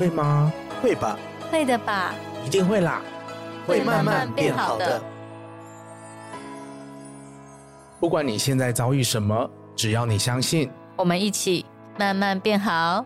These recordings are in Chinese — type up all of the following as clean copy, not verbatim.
会吗？ 会吧， 会的吧， 一定会啦， 会慢慢变好的。 不管你现在遭遇什么，只要你相信， 我们一起慢慢变好。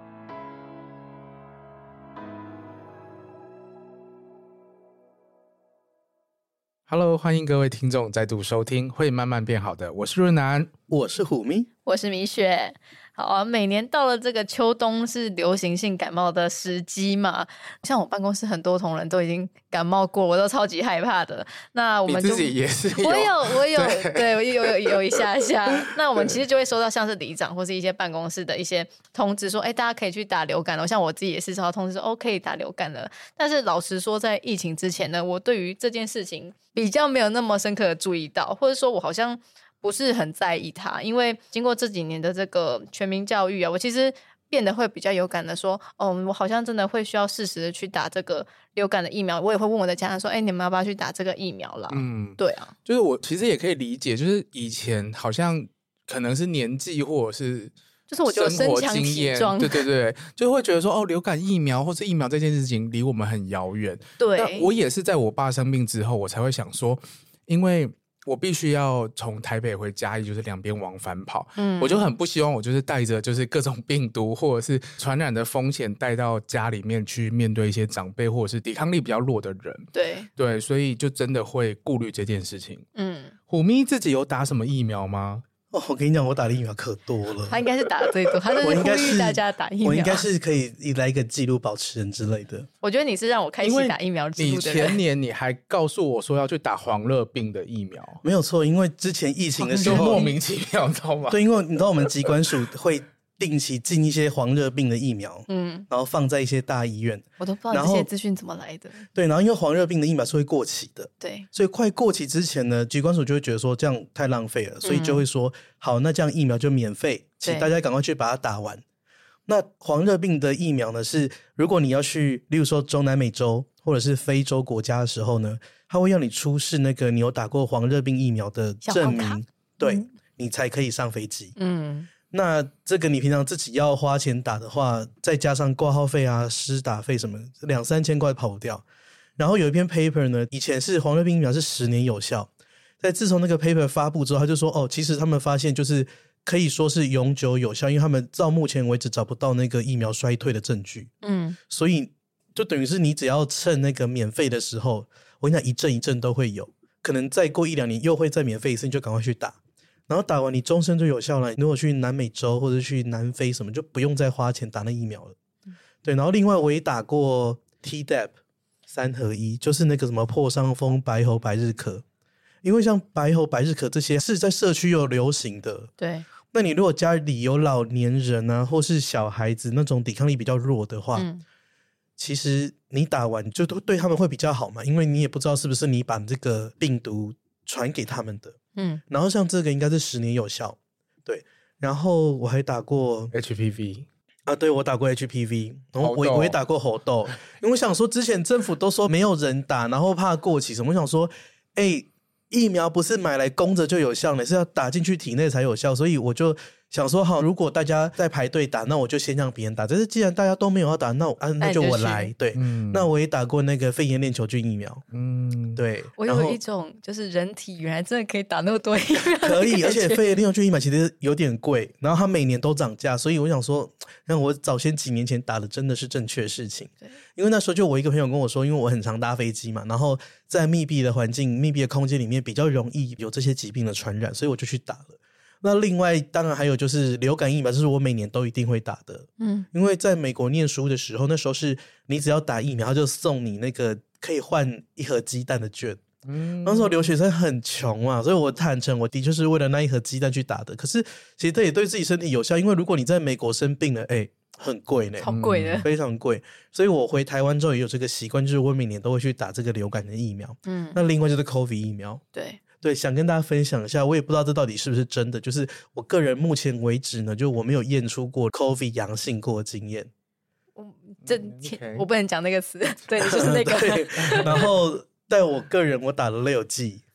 Hello， 欢迎各位听众再度收听会慢慢变好的，我是润南， 我是虎咪， 我是米雪。好啊，每年到了这个秋冬是流行性感冒的时机嘛，像我办公室很多同仁都已经感冒过，我都超级害怕的。那我们就你自己也是有， 我有对我有一下下。那我们其实就会收到像是里长或是一些办公室的一些通知说，大家可以去打流感了。像我自己也是收到通知说，可以打流感了。但是老实说，在疫情之前呢，我对于这件事情比较没有那么深刻的注意到，或者说我好像不是很在意它，因为经过这几年的这个全民教育啊，我其实变得会比较有感的说，我好像真的会需要适时的去打这个流感的疫苗。我也会问我的家人说，你们要不要去打这个疫苗啦？对啊， 就是我其实也可以理解，就是以前好像可能是年纪或者是就是我觉得身强体壮， 对，就会觉得说流感疫苗或是疫苗这件事情离我们很遥远。 对， 但我也是在我爸生病之后，我才会想说，因为我必须要从台北回嘉义，就是两边往返跑，我就很不希望我就是带着就是各种病毒或者是传染的风险带到家里面去面对一些长辈或者是抵抗力比较弱的人。对，所以就真的会顾虑这件事情。虎咪自己有打什么疫苗吗？ 我跟你讲，我打的疫苗可多了。 他应该是打的最多，他是呼吁大家打疫苗。 我应该是可以来一个纪录保持人之类的。 我觉得你是让我开启打疫苗之路的人。 你前年你还告诉我说要去打黄热病的疫苗， 没有错，因为之前疫情的时候就莫名其妙，你知道吗？ 对，因为你知道我们疾管署会定期进一些黄热病的疫苗，然后放在一些大医院。 我都不知道这些资讯怎么来的。 对，然后因为黄热病的疫苗是会过期的， 对， 所以快过期之前呢，疾管署就会觉得说这样太浪费了，所以就会说，好，那这样疫苗就免费，请大家赶快去把它打完。那黄热病的疫苗呢，是如果你要去，例如说中南美洲或者是非洲国家的时候呢，他会要你出示那个你有打过黄热病疫苗的证明，对，你才可以上飞机。那这个你平常自己要花钱打的话，再加上挂号费啊、施打费什么，2-3千块跑不掉。然后有一篇 paper 呢，以前是黄热病疫苗是10年有效，在自从那个 paper 发布之后，他就说其实他们发现就是可以说是永久有效，因为他们到目前为止找不到那个疫苗衰退的证据。所以就等于是你只要趁那个免费的时候，我跟你讲一阵一阵都会有，可能再过1-2年又会再免费一次，你就赶快去打。然后打完你终身就有效了，如果去南美洲或者去南非什么就不用再花钱打那疫苗了。对，然后另外我也打过 Tdap 3合1，就是那个什么破伤风、白喉、百日咳。因为像白喉、百日咳这些是在社区有流行的， 对， 那你如果家里有老年人啊或是小孩子那种抵抗力比较弱的话，其实你打完就都对他们会比较好嘛，因为你也不知道是不是你把这个病毒传给他们的。然后像这个应该是10年有效。对，然后我还打过 HPV 啊，对，我打过 HPV， 然后我也打过猴痘。因为我想说之前政府都说没有人打，然后怕过期什么，我想说疫苗不是买来供着就有效的，是要打进去体内才有效，所以我就想说好，如果大家在排队打，那我就先让别人打。但是既然大家都没有要打，那就我来。对，那我也打过那个肺炎链球菌疫苗。对， 我有一种就是人体原来真的可以打那么多疫苗， 可以，而且肺炎链球菌疫苗其实有点贵，然后它每年都涨价，所以我想说，让我早先几年前打的真的是正确的事情。因为那时候就我一个朋友跟我说，因为我很常搭飞机嘛，然后在密闭的环境、密闭的空间里面比较容易有这些疾病的传染，所以我就去打了。那另外当然还有就是流感疫苗，这是我每年都一定会打的。因为在美国念书的时候，那时候是你只要打疫苗，他就送你那个可以换1盒鸡蛋的券。那时候留学生很穷啊，所以我坦诚我的确是为了那1盒鸡蛋去打的。可是其实这也对自己身体有效，因为如果你在美国生病了很贵呢， 超贵的， 非常贵。所以我回台湾之后也有这个习惯，就是我每年都会去打这个流感的疫苗。那另外就是 COVID 疫苗。对，想跟大家分享一下，我也不知道这到底是不是真的，就是我个人目前为止呢，就我没有验出过 COVID 阳性过的经验。 我不能讲那个词，对，就是那个。 然后但我个人我打了6剂。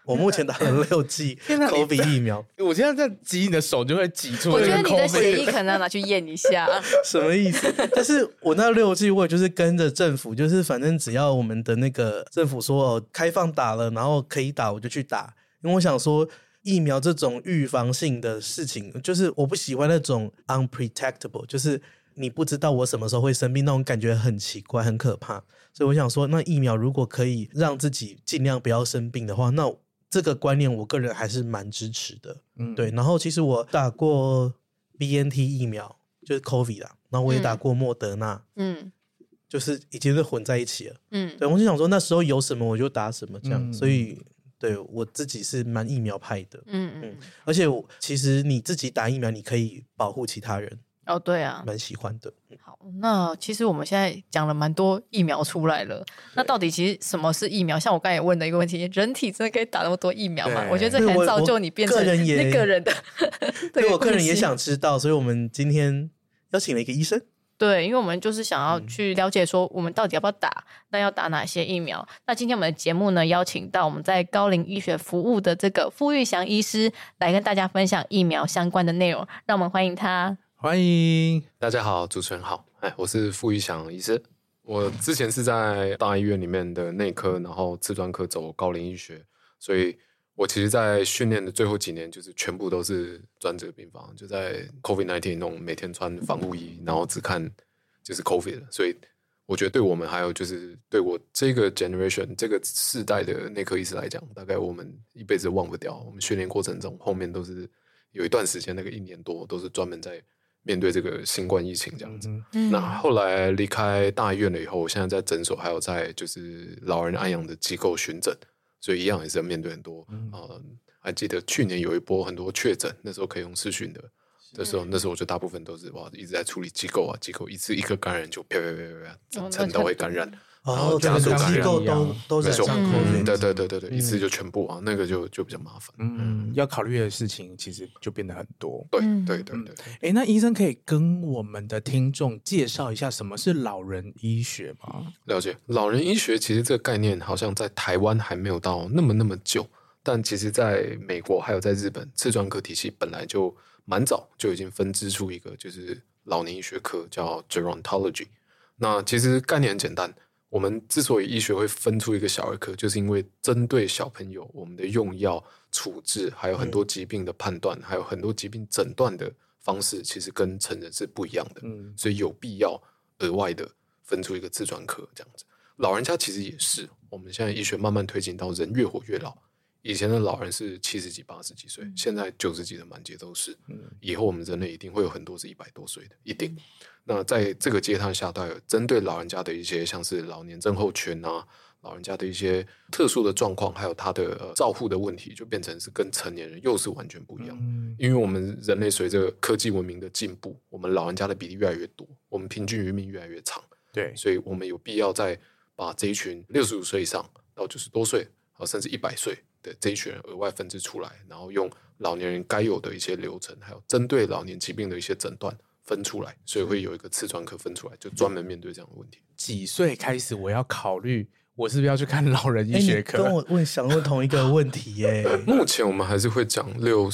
我目前打了6剂 COVID 疫苗。 我现在在挤你的手就会挤出。 我觉得你的血液可能要拿去验一下。 什么意思？但是我那6剂我也就是跟着政府，就是反正只要我们的那个政府说开放打了，然后可以打我就去打，因为我想说疫苗这种预防性的事情，就是我不喜欢那种 unprotectable， 就是你不知道我什么时候会生病，那种感觉很奇怪很可怕。所以我想说那疫苗如果可以让自己尽量不要生病的话，那这个观念我个人还是蛮支持的。对。然后其实我打过 BNT 疫苗就是 COVID 啦，然后我也打过莫德纳，就是已经是混在一起了。对，我就想说那时候有什么我就打什么这样。所以对我自己是蛮疫苗派的。而且其实你自己打疫苗你可以保护其他人。 哦，对啊， 蛮喜欢的。 好，那其实我们现在讲了蛮多疫苗出来了，那到底其实什么是疫苗？像我刚才也问的一个问题，人体真的可以打那么多疫苗吗？我觉得这可能造就你变成那个人的。 对，我个人也想知道，所以我们今天邀请了一个医生。 对，因为我们就是想要去了解说我们到底要不要打，那要打哪些疫苗。那今天我们的节目呢，邀请到我们在高龄医学服务的这个傅玉祥医师来跟大家分享疫苗相关的内容，让我们欢迎他。 欢迎大家好，主持人好，我是傅玉祥医师。我之前是在大医院里面的内科，然后次专科走高龄医学，所以我其实在训练的最后几年就是全部都是专责病房，就在 COVID-19 那种每天穿防护衣，然后只看就是 COVID 的。所以我觉得对我们还有就是对我这个 generation 这个世代的内科医师来讲，大概我们一辈子忘不掉。我们训练过程中后面都是有一段时间，那个1年多都是专门在面对这个新冠疫情这样子。那后来离开大医院了以后，我现在在诊所还有在就是老人安养的机构巡诊，所以一样也是要面对很多还记得去年有一波很多确诊，那时候可以用视讯的时候，那时候我就大部分都是一直在处理机构一次一个感染就啪整层都会感染。然后家属感染机构都在上 COVID， 对，一次就全部那个就比较麻烦。 要考虑的事情其实就变得很多。 对。 那医生可以跟我们的听众介绍一下什么是老人医学吗？ 了解，老人医学其实这个概念好像在台湾还没有到那么久，但其实在美国还有在日本，次专科体系本来就蛮早就已经分支出一个就是老年医学科叫 Gerontology。那其实概念很简单。我们之所以医学会分出一个小儿科，就是因为针对小朋友，我们的用药、处置，还有很多疾病的判断，还有很多疾病诊断的方式，其实跟成人是不一样的。所以有必要额外的分出一个次专科这样子。老人家其实也是，我们现在医学慢慢推进到人越活越老。以前的老人是70几、80几岁，现在90几的满街都是。以后我们人类一定会有很多是100多岁的，一定。那在这个阶段下，大概针对老人家的一些像是老年症候群啊，老人家的一些特殊的状况，还有他的照护的问题，就变成是跟成年人又是完全不一样。因为我们人类随着科技文明的进步，我们老人家的比例越来越多，我们平均余命越来越长。 对， 所以我们有必要再把这一群65岁以上到90多岁，甚至100岁的这一群人额外分支出来，然后用老年人该有的一些流程，还有针对老年疾病的一些诊断分出来，所以会有一个次专科分出来，就专门面对这样的问题。 几岁开始我要考虑我是不是要去看老人医学科？ 你跟我想问同一个问题耶。 目前我们还是会讲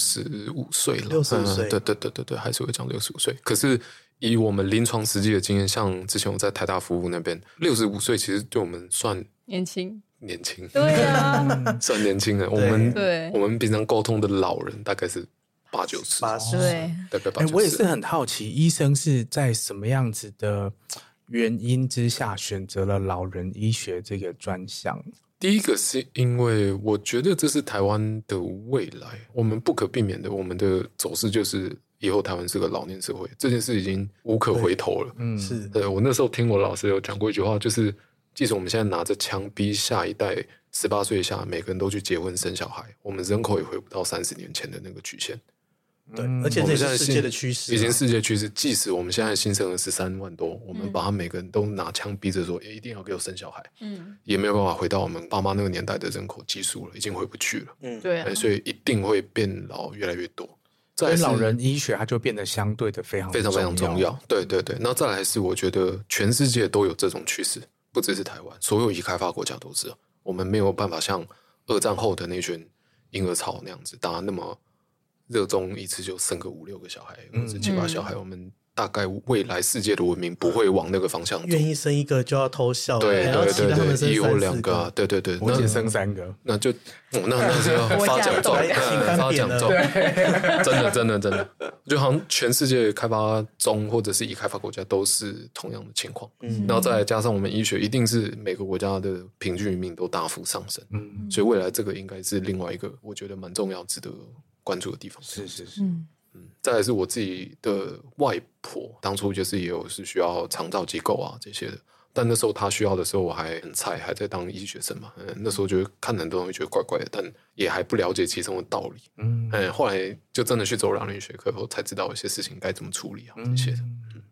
65岁了 ，65岁， 对，还是会讲65岁。可是以我们临床实际的经验，像之前我在台大服务那边，65岁其实对我们算年轻， 对啊， 算年轻人。我们平常沟通的老人大概是80-90， 对， 大概80-90。 我也是很好奇，医生是在什么样子的原因之下选择了老人医学这个专项？ 第一个是因为我觉得这是台湾的未来，我们不可避免的，我们的走势就是以后台湾是个老年社会，这件事已经无可回头了。 是。 对，我那时候听我老师有讲过一句话，就是即使我们现在拿着枪逼下一代18岁以下每个人都去结婚生小孩，我们人口也回不到30年前的那个曲线。 对，而且这是世界的趋势， 已经世界趋势。即使我们现在新生儿13万多，我们把他每个人都拿枪逼着说，一定要给我生小孩，也没有办法回到我们爸妈那个年代的人口基数了，已经回不去了。 对， 所以一定会变老越来越多。 所以老人医学它就变得相对的非常重要。对，那再来是我觉得全世界都有这种趋势，不只是台湾，所有已开发国家都是。我们没有办法像2战后的那群婴儿潮那样子，大家那么热衷一次就生个5-6个小孩，或者7-8小孩，我们大概未来世界的文明不会往那个方向走。 愿意生一个就要偷笑， 对还要期待他们生 1或2 3-4 个啊，对， 我姐生3个， 那就那是要发奖状，发奖状，真的，就好像全世界开发中或者是已开发国家都是同样的情况，然后再加上我们医学一定是每个国家的平均余命都大幅上升，所以未来这个应该是另外一个我觉得蛮重要值得关注的地方。 是， 再来是我自己的外婆，当初就是也有是需要长照机构啊这些的，但那时候她需要的时候我还很菜，还在当医学生嘛，那时候就看很多东西觉得怪怪的，但也还不了解其中的道理。后来就真的去走老人学科后才知道有些事情该怎么处理啊这些的。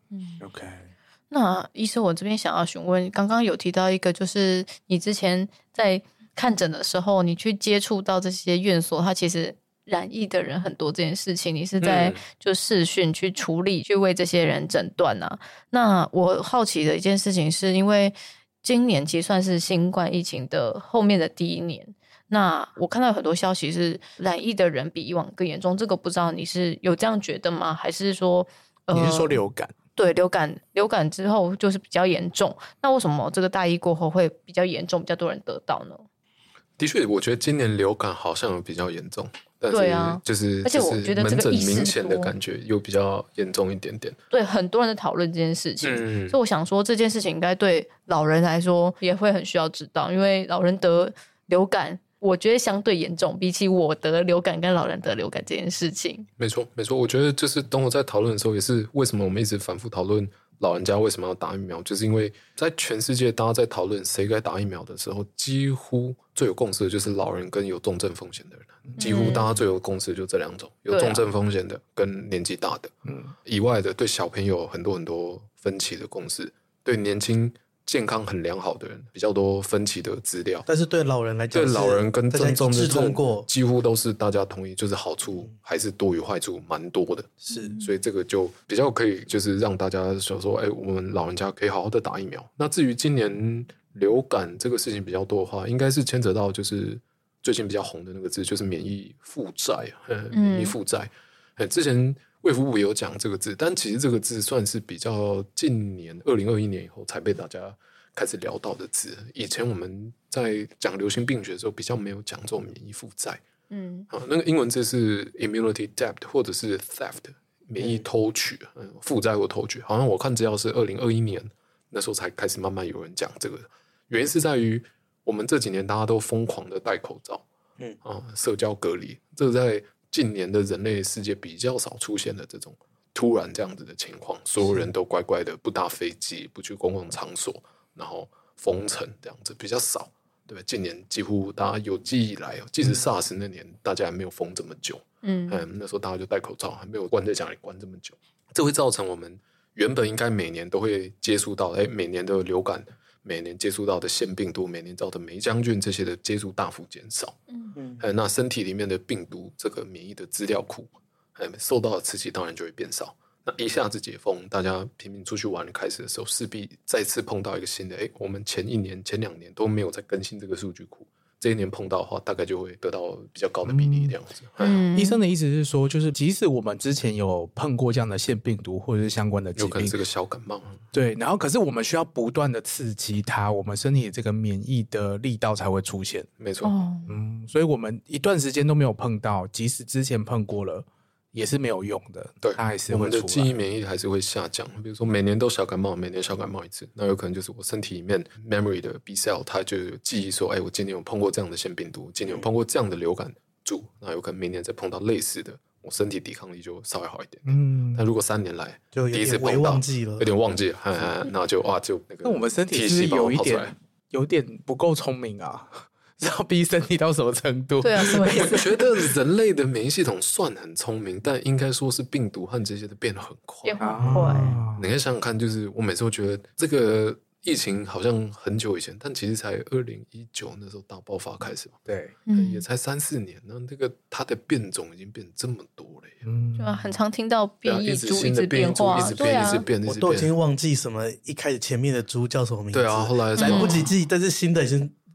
OK。 那医生，我这边想要询问，刚刚有提到一个，就是你之前在看诊的时候，你去接触到这些院所，它其实染疫的人很多这件事情，你是在就视讯去处理，去为这些人诊断啊。那我好奇的一件事情是，因为今年其实算是新冠疫情的后面的第1年，那我看到有很多消息是染疫的人比以往更严重，这个不知道你是有这样觉得吗？还是说你是说流感？ 对，流感之后就是比较严重，那为什么这个大疫过后会比较严重，比较多人得到呢？ 的确，我觉得今年流感好像有比较严重，但是就是而且我觉得这个门诊明显的感觉又比较严重一点点。 对，很多人在讨论这件事情，所以我想说这件事情应该对老人来说也会很需要知道，因为老人得流感我觉得相对严重，比起我得流感跟老人得流感这件事情。 没错，我觉得就是等我在讨论的时候，也是为什么我们一直反复讨论老人家为什么要打疫苗，就是因为在全世界大家在讨论谁该打疫苗的时候，几乎最有共识的就是老人跟有重症风险的人，几乎大家最有共识就这2种，有重症风险的跟年纪大的，以外的对小朋友很多分歧的共识，对年轻健康很良好的人比较多分歧的资料， 但是对老人来讲， 对老人跟症状的通过几乎都是大家同意，就是好处还是多于坏处蛮多的， 是， 所以这个就比较可以就是让大家想说，我们老人家可以好好的打疫苗。那至于今年流感这个事情比较多的话，应该是牵扯到就是最近比较红的那个字，就是免疫负债，免疫负债。之前卫福部也有讲这个字，但其实这个字算是比较近年2021年以后才被大家开始聊到的字。以前我们在讲流行病学的时候，比较没有讲这种免疫负债。那个英文字是 immunity debt 或者是 theft 免疫偷取，负债或偷取。好像我看资料是2021年那时候才开始慢慢有人讲这个，原因是在于我们这几年大家都疯狂的戴口罩，社交隔离，这个在近年的人类世界比较少出现的这种突然这样子的情况，所有人都乖乖的不搭飞机，不去公共场所，然后封城这样子比较少，对吧？近年几乎大家有记忆以来，即使 SARS 那年大家还没有封这么久，那时候大家就戴口罩，还没有关在家里关这么久，这会造成我们原本应该每年都会接触到，每年的流感，每年接触到的腺病毒，每年到的霉浆菌这些的接触大幅减少，那身体里面的病毒这个免疫的资料库，受到的刺激当然就会变少。那一下子解封，大家拼命出去玩开始的时候，势必再次碰到一个新的，我们前1年、前2年都没有在更新这个数据库，这1年碰到的话，大概就会得到比较高的比例这样子。 医生的意思是说，就是即使我们之前有碰过这样的腺病毒或者是相关的疾病， 有可能是个小感冒， 对，然后可是我们需要不断的刺激它，我们身体这个免疫的力道才会出现。 没错， 所以我们一段时间都没有碰到，即使之前碰过了，也是没有用的， 对， 它还是我会出来。 们的记忆免疫还是会下降。比如说每年都小感冒，每年小感冒一次，那有可能就是我身体里面 memory 的 B cell 它就有记忆说，我今年有碰过这样的腺病毒，今年有碰过这样的流感株，那有可能明年再碰到类似的，我身体抵抗力就稍微好一点。但如果3年来就第一次碰到，有点忘记了，那就那个， 那我们身体是有点不够聪明啊。要逼身体到什么程度？ 对啊，什么意思？ 我觉得人类的免疫系统算很聪明，但应该说是病毒和这些的变得很快。 变很快。 你可以想想看，就是我每次都觉得这个疫情好像很久以前，但其实才2019那时候大爆发开始嘛。 对， 也才3-4年，那这个它的变种已经变这么多了耶。 就很常听到变异株一直变化， 一直变， 我都已经忘记什么一开始前面的株叫什么名字。 对啊，后来来不及记，但是新的已经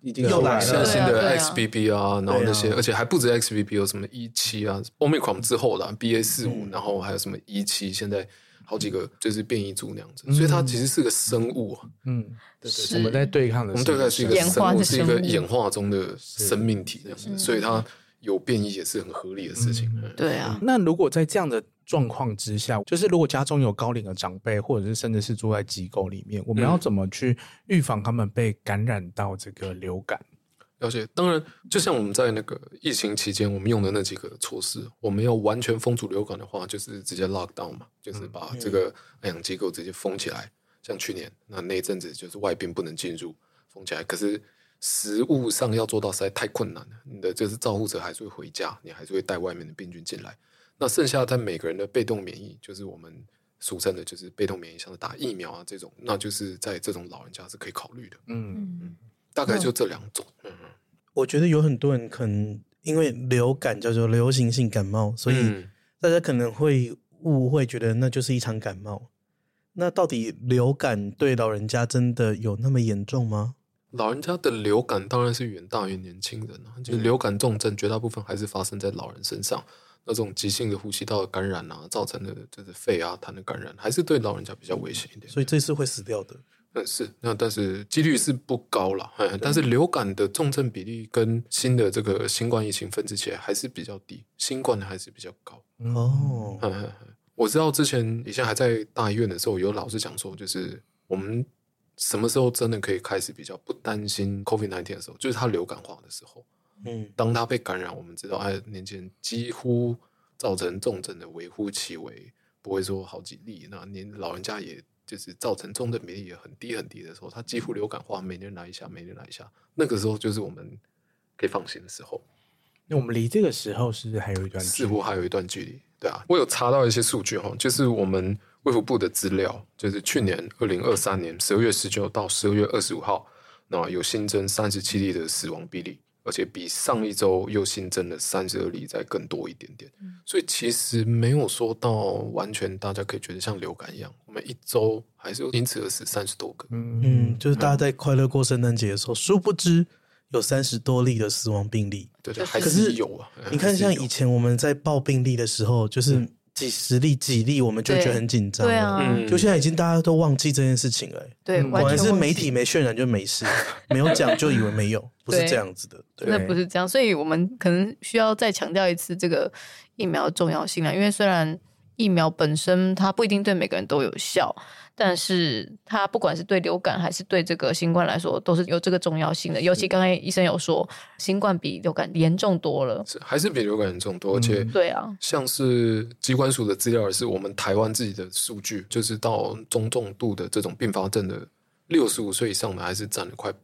已经又来了现在新的对啊 XBB 啊，然后那些， 对啊而且还不止 XBB， 有什么E7啊 ，Omicron 之后的 BA.45，然后还有什么E7，现在好几个就是变异株那样子，所以它其实是个生物啊。 对， 是我们在对抗的， 我们对抗是一个演化生物，是一的生物个演化中的生命体这样子，所以它有变异也是很合理的事情。 对啊， 那如果在这样的状况之下，就是如果家中有高龄的长辈，或者是甚至是住在机构里面，我们要怎么去预防他们被感染到这个流感？ 了解，当然，就像我们在那个疫情期间，我们用的那几个措施，我们要完全封住流感的话，就是直接 lock down 嘛，就是把这个安养机构直接封起来。像去年那一阵子，就是外宾不能进入，封起来。可是实务上要做到实在太困难了，你的就是照护者还是会回家，你还是会带外面的病菌进来。那剩下在每个人的被动免疫，就是我们俗称的，就是被动免疫，像是打疫苗啊这种，那就是在这种老人家是可以考虑的。大概就这两种。 我觉得有很多人可能因为流感叫做流行性感冒，所以大家可能会误会，觉得那就是一场感冒。那到底流感对老人家真的有那么严重吗？ 老人家的流感当然是远大于年轻人啊，就是流感重症绝大部分还是发生在老人身上。那种急性的呼吸道的感染啊，造成的就是肺啊痰的感染，还是对老人家比较危险一点。 所以这是会死掉的。 是，但是几率是不高啦。但是流感的重症比例跟新的这个新冠疫情分支起来还是比较低，新冠的还是比较高。 哦， 我知道之前以前还在大医院的时候，有老师讲说，就是我们什么时候真的可以开始比较不担心 COVID-19 的时候，就是它流感化的时候。当他被感染，我们知道，年轻人几乎造成重症的微乎其微，不会说好几例。那老人家也就是造成重症比例也很低很低的时候，他几乎流感化，每年来一下，每年来一下，那个时候就是我们可以放心的时候。 那我们离这个时候是不是还有一段距离？ 似乎还有一段距离。对啊，我有查到一些数据哈，就是我们卫福部的资料，就是去年2023年12月19到12月25号，那有新增37例的死亡病例，而且比上一周又新增了32例，再更多一点点。所以其实没有说到完全大家可以觉得像流感一样，我们一周还是因此而死30多个。 就是大家在快乐过圣诞节的时候，殊不知有30多例的死亡病例。 对，还是有啊。 你看，像以前我们在报病例的时候，就是几十例、几例，我们就觉得很紧张。 对啊， 就现在已经大家都忘记这件事情了。 对， 果然是媒体没渲染就没事，没有讲就以为没有，不是这样子的。 真的不是这样，所以我们可能需要再强调一次这个疫苗的重要性啦。因为虽然疫苗本身它不一定对每个人都有效，但是它不管是对流感还是对这个新冠来说，都是有这个重要性的。尤其刚才医生有说，新冠比流感严重多了， 还是比流感严重多，而且对啊， 像是疾管署的资料，也是我们台湾自己的数据，就是到中重度的这种并发症的65岁以上的，还是占了快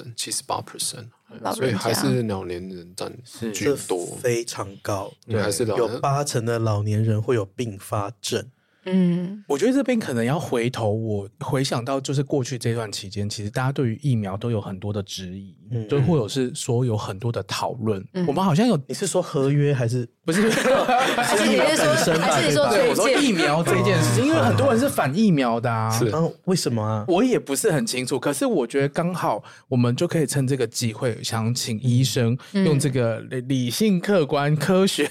80%、78%，所以还是老年人占居多， 非常高。 对，还是有80%的老年人会有并发症。 我觉得这边可能要我回想到就是过去这段期间，其实大家对于疫苗都有很多的质疑，就或者是说有很多的讨论。我们好像有， 你是说合约还是不是？ 还是你说对，我说疫苗这件事情，因为很多人是反疫苗的啊。 是为什么啊？ 我也不是很清楚，可是我觉得刚好我们就可以趁这个机会，想请医生用这个理性、客观、科学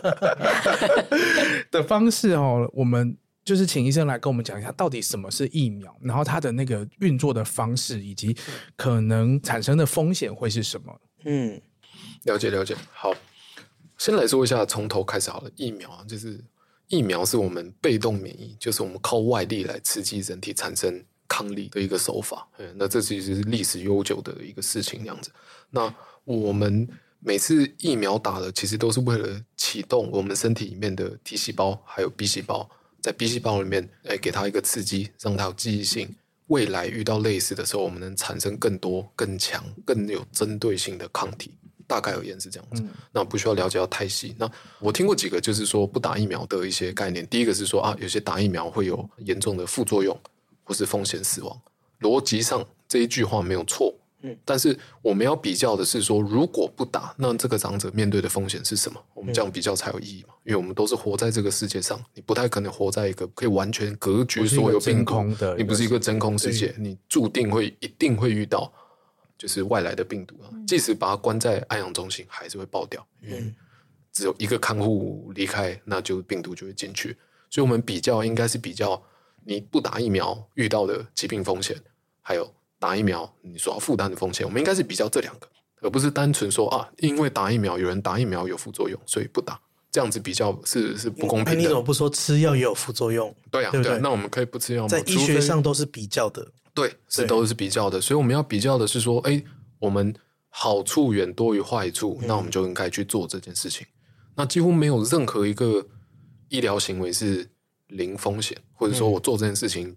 的方式哦，我们就是请医生来跟我们讲一下，到底什么是疫苗，然后它的那个运作的方式，以及可能产生的风险会是什么。 了解。好，先来说一下，从头开始好了。疫苗啊，就是疫苗是我们被动免疫，就是我们靠外力来刺激人体产生抗力的一个手法。那这其实是历史悠久的一个事情，这样子。那我们每次疫苗打了，其实都是为了启动我们身体里面的 T 细胞还有 B 细胞，在 B 细胞里面给它一个刺激，让它有记忆性。未来遇到类似的时候，我们能产生更多、更强、更有针对性的抗体。大概而言是这样子，那不需要了解到太细。那我听过几个就是说不打疫苗的一些概念。第一个是说有些打疫苗会有严重的副作用或是风险死亡。逻辑上这一句话没有错，但是我们要比较的是说，如果不打，那这个长者面对的风险是什么？我们这样比较才有意义嘛？因为我们都是活在这个世界上，你不太可能活在一个可以完全隔绝所有病毒的，你不是一个真空世界，你注定一定会遇到就是外来的病毒啊，即使把它关在安养中心，还是会爆掉，因为只有一个看护离开，那就病毒就会进去。所以我们比较应该是比较你不打疫苗遇到的疾病风险，还有打疫苗你所要负担的风险，我们应该是比较这两个，而不是单纯说啊，因为打疫苗有人打疫苗有副作用，所以不打。这样子比较是不公平的。 你怎么不说吃药也有副作用？ 对啊，对啊，那我们可以不吃药吗？ 在医学上都是比较的， 对，都是比较的。所以我们要比较的是说，我们好处远多于坏处，那我们就应该去做这件事情。那几乎没有任何一个医疗行为是零风险，或者说我做这件事情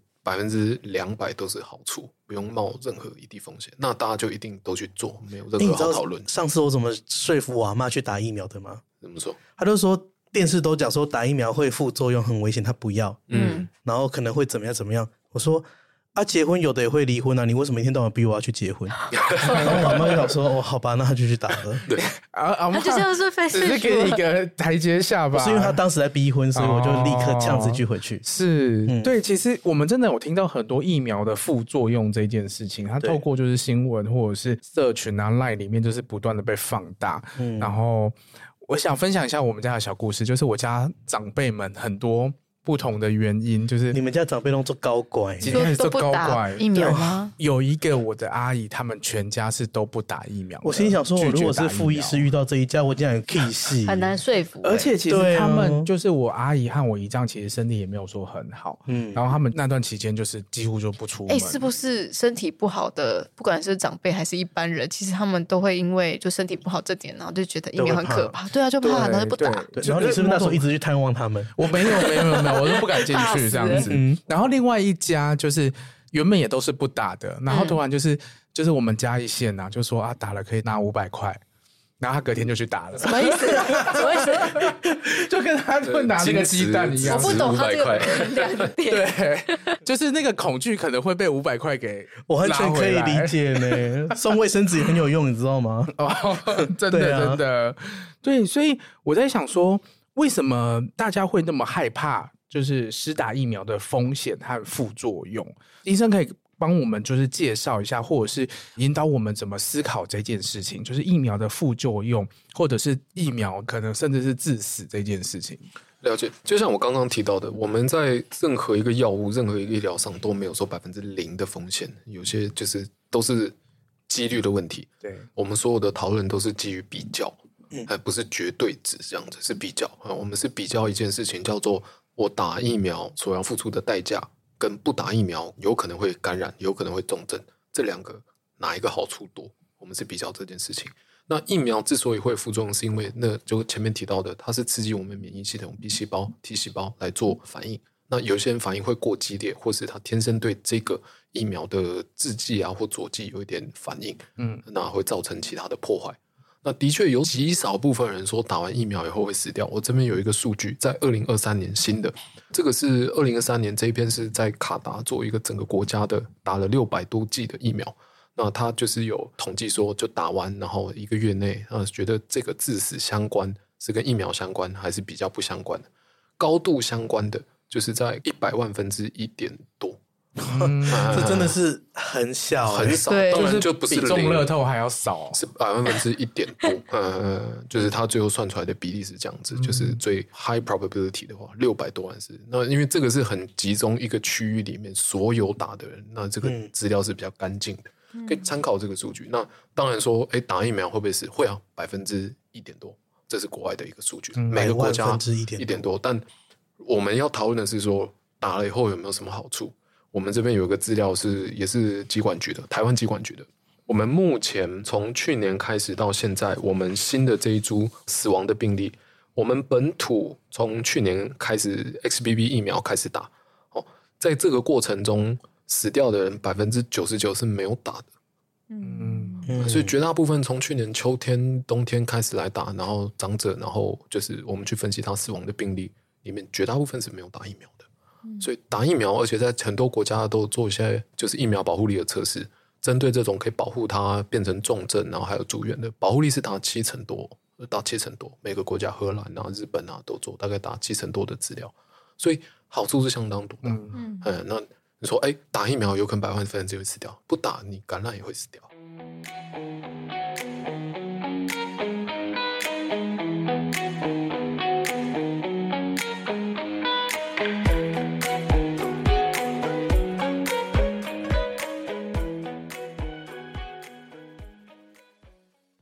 200%都是好处，不用冒任何一滴风险，那大家就一定都去做，没有任何好讨论。 上次我怎么说服我阿嬷去打疫苗的吗？ 怎么说？ 他就说电视都讲说打疫苗会副作用很危险，他不要，然后可能会怎么样怎么样。我说结婚有的也会离婚啊，你为什么一天到晚逼我要去结婚？然后我阿嬷就想说好吧，那他就去打了。 对， 他就像是被只是给你一个台阶下吧。 是因为他当时在逼婚，所以我就立刻呛自己回去。 是，对，其实我们真的有听到很多疫苗的副作用这件事情，它透过就是新闻或者是社群啊 LINE 里面就是不断的被放大。然后我想分享一下我们家的小故事，就是我家长辈们很多不同的原因，就是你们家长辈都做高拐， 今天做高拐疫苗吗？ 有一个我的阿姨，他们全家是都不打疫苗。 我心里想说，我如果是副医师遇到这一家，我竟然有 K 戏， 很难说服。 而且其实他们就是我阿姨和我姨丈，其实身体也没有说很好，然后他们那段期间就是几乎就不出门。 是不是身体不好的，不管是长辈还是一般人，其实他们都会因为就身体不好这点，然后就觉得疫苗很可怕，对啊，就怕，然后就不打。 然后你是不是那时候一直去探望他们？ 我没有，我都不敢进去这样子。然后另外一家就是原本也都是不打的，然后突然就是我们嘉义县啊，就说打了可以拿500块。然后他隔天就去打了， 什么意思？什么意思？ 就跟他会拿那个鸡蛋一样， 我不懂他这个2点。 对，就是那个恐惧可能会被500块给我完全可以理解呢。送卫生纸也很有用，你知道吗？ 真的，对，所以我在想说，为什么大家会那么害怕，就是施打疫苗的风险和副作用？医生可以帮我们就是介绍一下，或者是引导我们怎么思考这件事情，就是疫苗的副作用，或者是疫苗可能甚至是致死这件事情。 了解，就像我刚刚提到的，我们在任何一个药物、任何一个医疗上都没有说0%的风险，有些就是都是几率的问题。 对， 我们所有的讨论都是基于比较，不是绝对值这样子，是比较。我们是比较一件事情，叫做我打疫苗所要付出的代价。跟不打疫苗有可能会感染，有可能会重症，这两个哪一个好处多？我们是比较这件事情。那疫苗之所以会副作用，是因为那就前面提到的，它是刺激我们免疫系统 B 细胞、T 细胞来做反应。那有些人反应会过激烈，或是他天生对这个疫苗的制剂啊或佐剂有一点反应，那会造成其他的破坏。那的确有极少部分人说打完疫苗以后会死掉。我这边有一个数据，在2023年新的，这个是2023年这一篇是在卡达做一个整个国家的打了600多剂的疫苗。那他就是有统计说，就打完然后1个月内，觉得这个致死相关是跟疫苗相关还是比较不相关的？高度相关的就是在100万分之1点多。 这真的是很小， 很少，当然就不是比中乐透还要少， 是100万分之1点多。就是他最后算出来的比例是这样子，就是最 high probability 的话，600多万是。那因为这个是很集中一个区域里面所有打的人，那这个资料是比较干净的，可以参考这个数据。那当然说，打疫苗会不会死？会啊，1%点多，这是国外的一个数据，每个国家1点多。但我们要讨论的是说，打了以后有没有什么好处？我们这边有一个资料也是疾管局的，台湾疾管局的。我们目前从去年开始到现在，我们新的这一株死亡的病例，我们本土从去年开始 XBB 疫苗开始打，在这个过程中死掉的人99%是没有打的。所以绝大部分从去年秋天、冬天开始来打，然后长者，然后就是我们去分析他死亡的病例里面，绝大部分是没有打疫苗的。所以打疫苗，而且在很多国家都做一些就是疫苗保护力的测试，针对这种可以保护它变成重症，然后还有住院的保护力是达70%多，每个国家荷兰啊、日本啊都做，大概达70%多的资料，所以好处是相当多的。那你说，打疫苗有可能100万分之1会死掉，不打你感染也会死掉。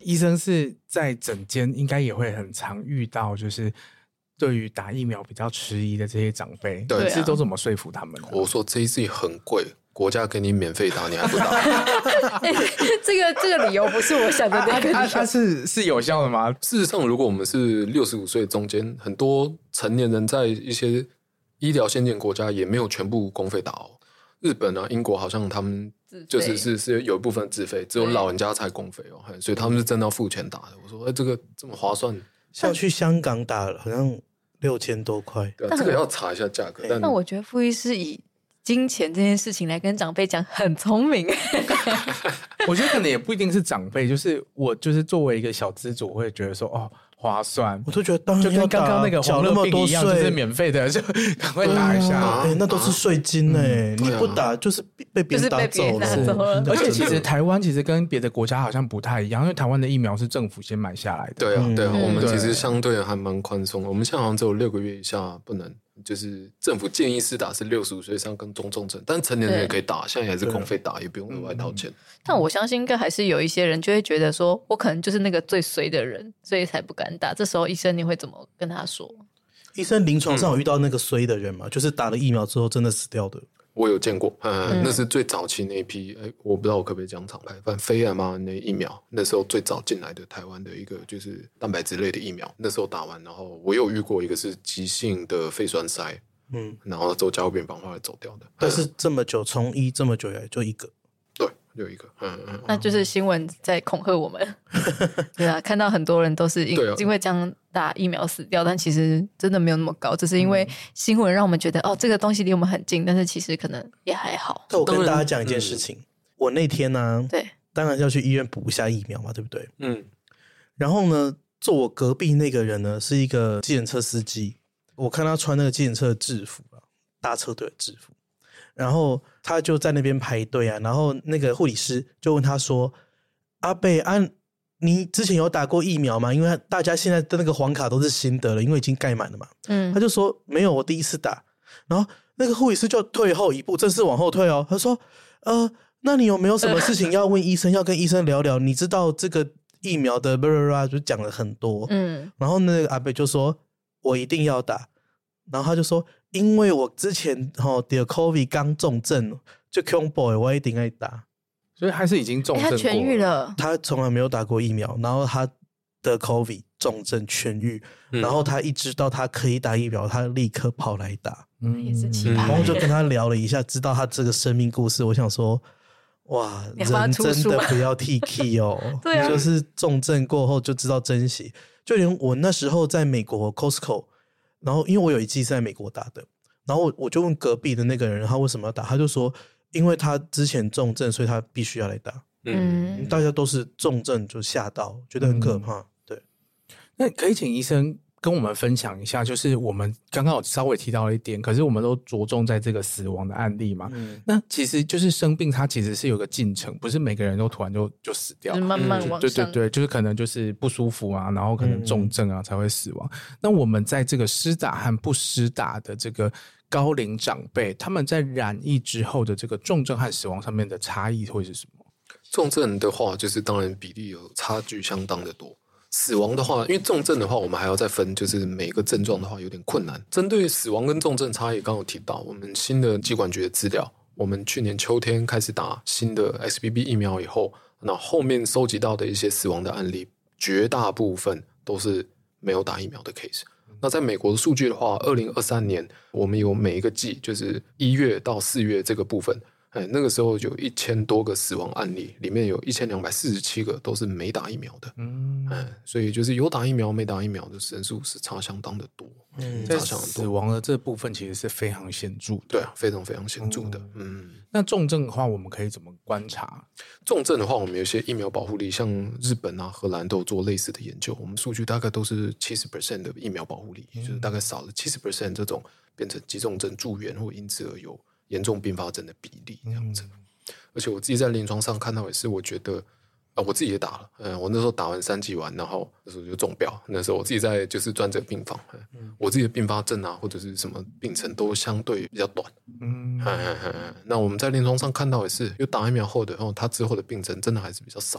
医生是在诊间应该也会很常遇到，就是对于打疫苗比较迟疑的这些长辈， 对是都怎么说服他们的？ 我说这一剂很贵，国家给你免费打，你还不打？ 这个理由不是我想的那个理由。 它是有效的吗？ 事实上，如果我们是65岁中间，很多成年人在一些医疗先进国家也没有全部公费打哦。日本啊、英国好像他们是有一部分自费，只有老人家才公费哦，所以他们是真的要付钱打的。我说，这个这么划算， 像去香港打好像6000多块， 对、这个要查一下价格。但我觉得傅医师以金钱这件事情来跟长辈讲，很聪明。 我觉得可能也不一定是长辈，就是我就是作为一个小资主，我会觉得说哦。划算， 我都觉得当然要打， 就跟刚刚那个黄热病一样，就是免费的，就赶快打一下。 那都是税金你不打就是被别人打走了。 而且其实台湾其实跟别的国家好像不太一样，因为台湾的疫苗是政府先买下来的。 对啊，对啊，我们其实相对还蛮宽松的。我们现在好像只有6个月以下不能，就是政府建议施打是65岁以上跟中重症，但成年人也可以打，现在也是公费打，也不用额外掏钱。 但我相信应该还是有一些人就会觉得说，我可能就是那个最衰的人，所以才不敢打。这时候医生你会怎么跟他说？ 医生临床上有遇到那个衰的人吗？就是打了疫苗之后真的死掉的？ 我有见过，那是最早期那一批，我不知道我可不可以讲厂牌，反正非 mRNA 疫苗，那时候最早进来的台湾的一个就是蛋白质类的疫苗，那时候打完，然后我有遇过一个是急性的肺栓塞，然后做加护病房后来走掉的。 但是这么久，从医这么久以来就一个。 对，有一个， 那就是新闻在恐吓我们。对啊，看到很多人都是因为这样打疫苗死掉，但其实真的没有那么高，只是因为新闻让我们觉得这个东西离我们很近，但是其实可能也还好。 但我跟大家讲一件事情，我那天呢，对，当然要去医院补一下疫苗嘛，对不对？然后呢，坐我隔壁那个人呢是一个计程车司机，我看他穿那个计程车的制服大车队的制服。然后他就在那边排队然后那个护理师就问他说：“阿伯你之前有打过疫苗吗？因为大家现在的那个黄卡都是新的了，因为已经盖满了嘛。”他就说：“没有，我第一次打。”然后那个护理师就退后一步，正式往后退哦。他说：“那你有没有什么事情要问医生，要跟医生聊聊？你知道这个疫苗的就讲了很多。”然后那个阿伯就说：“我一定要打。”然后他就说：“因为我之前得 COVID 刚重症，就 Boy 我一定要打。” 所以他是已经重症过了， 他痊愈了。 他从来没有打过疫苗，然后他得 COVID 重症痊愈，然后他一知道他可以打疫苗，他立刻跑来打。 也是奇葩。 然后就跟他聊了一下，知道他这个生命故事。我想说，哇，人真的不要 TK 哦。 对啊， 就是重症过后就知道珍惜。就连我那时候在美国 Costco。然后因为我有一剂是在美国打的，然后我就问隔壁的那个人他为什么要打，他就说因为他之前重症，所以他必须要来打。大家都是重症就吓到，觉得很可怕。对， 那可以请医生跟我们分享一下，就是我们刚刚有稍微提到了一点，可是我们都着重在这个死亡的案例嘛。那其实就是生病，它其实是有个进程，不是每个人都突然就死掉， 就是慢慢往上。 对，就是可能就是不舒服然后可能重症才会死亡。那我们在这个施打和不施打的这个高龄长辈，他们在染疫之后的这个重症和死亡上面的差异会是什么？ 重症的话，就是当然比例有差距相当的多。死亡的话，因为重症的话我们还要再分，就是每个症状的话有点困难。针对死亡跟重症差异，刚刚有提到我们新的疾管局的资料，我们去年秋天开始打新的 XBB 疫苗以后，那后面收集到的一些死亡的案例，绝大部分都是没有打疫苗的 case。那在美国的数据的话，2023年我们有每一个季，就是1月到4月这个部分，那个时候有1000多个死亡案例，里面有1247个都是没打疫苗的。所以就是有打疫苗没打疫苗的人数是差相当的多。 在死亡的这部分其实是非常显著的。 对啊，非常非常显著的。 那重症的话我们可以怎么观察？ 重症的话我们有一些疫苗保护力，像日本荷兰都有做类似的研究，我们数据大概都是 70% 的疫苗保护力，就是大概少了 70% 这种变成急重症住院或因此而有严重并发症的比例这样子。而且我自己在临床上看到也是，我觉得我自己也打了，我那时候打完3剂完，然后那时候就中标。那时候我自己在就是专责病房，我自己的并发症或者是什么病程都相对比较短。那我们在临床上看到也是，有打疫苗后的，他之后的病程真的还是比较少。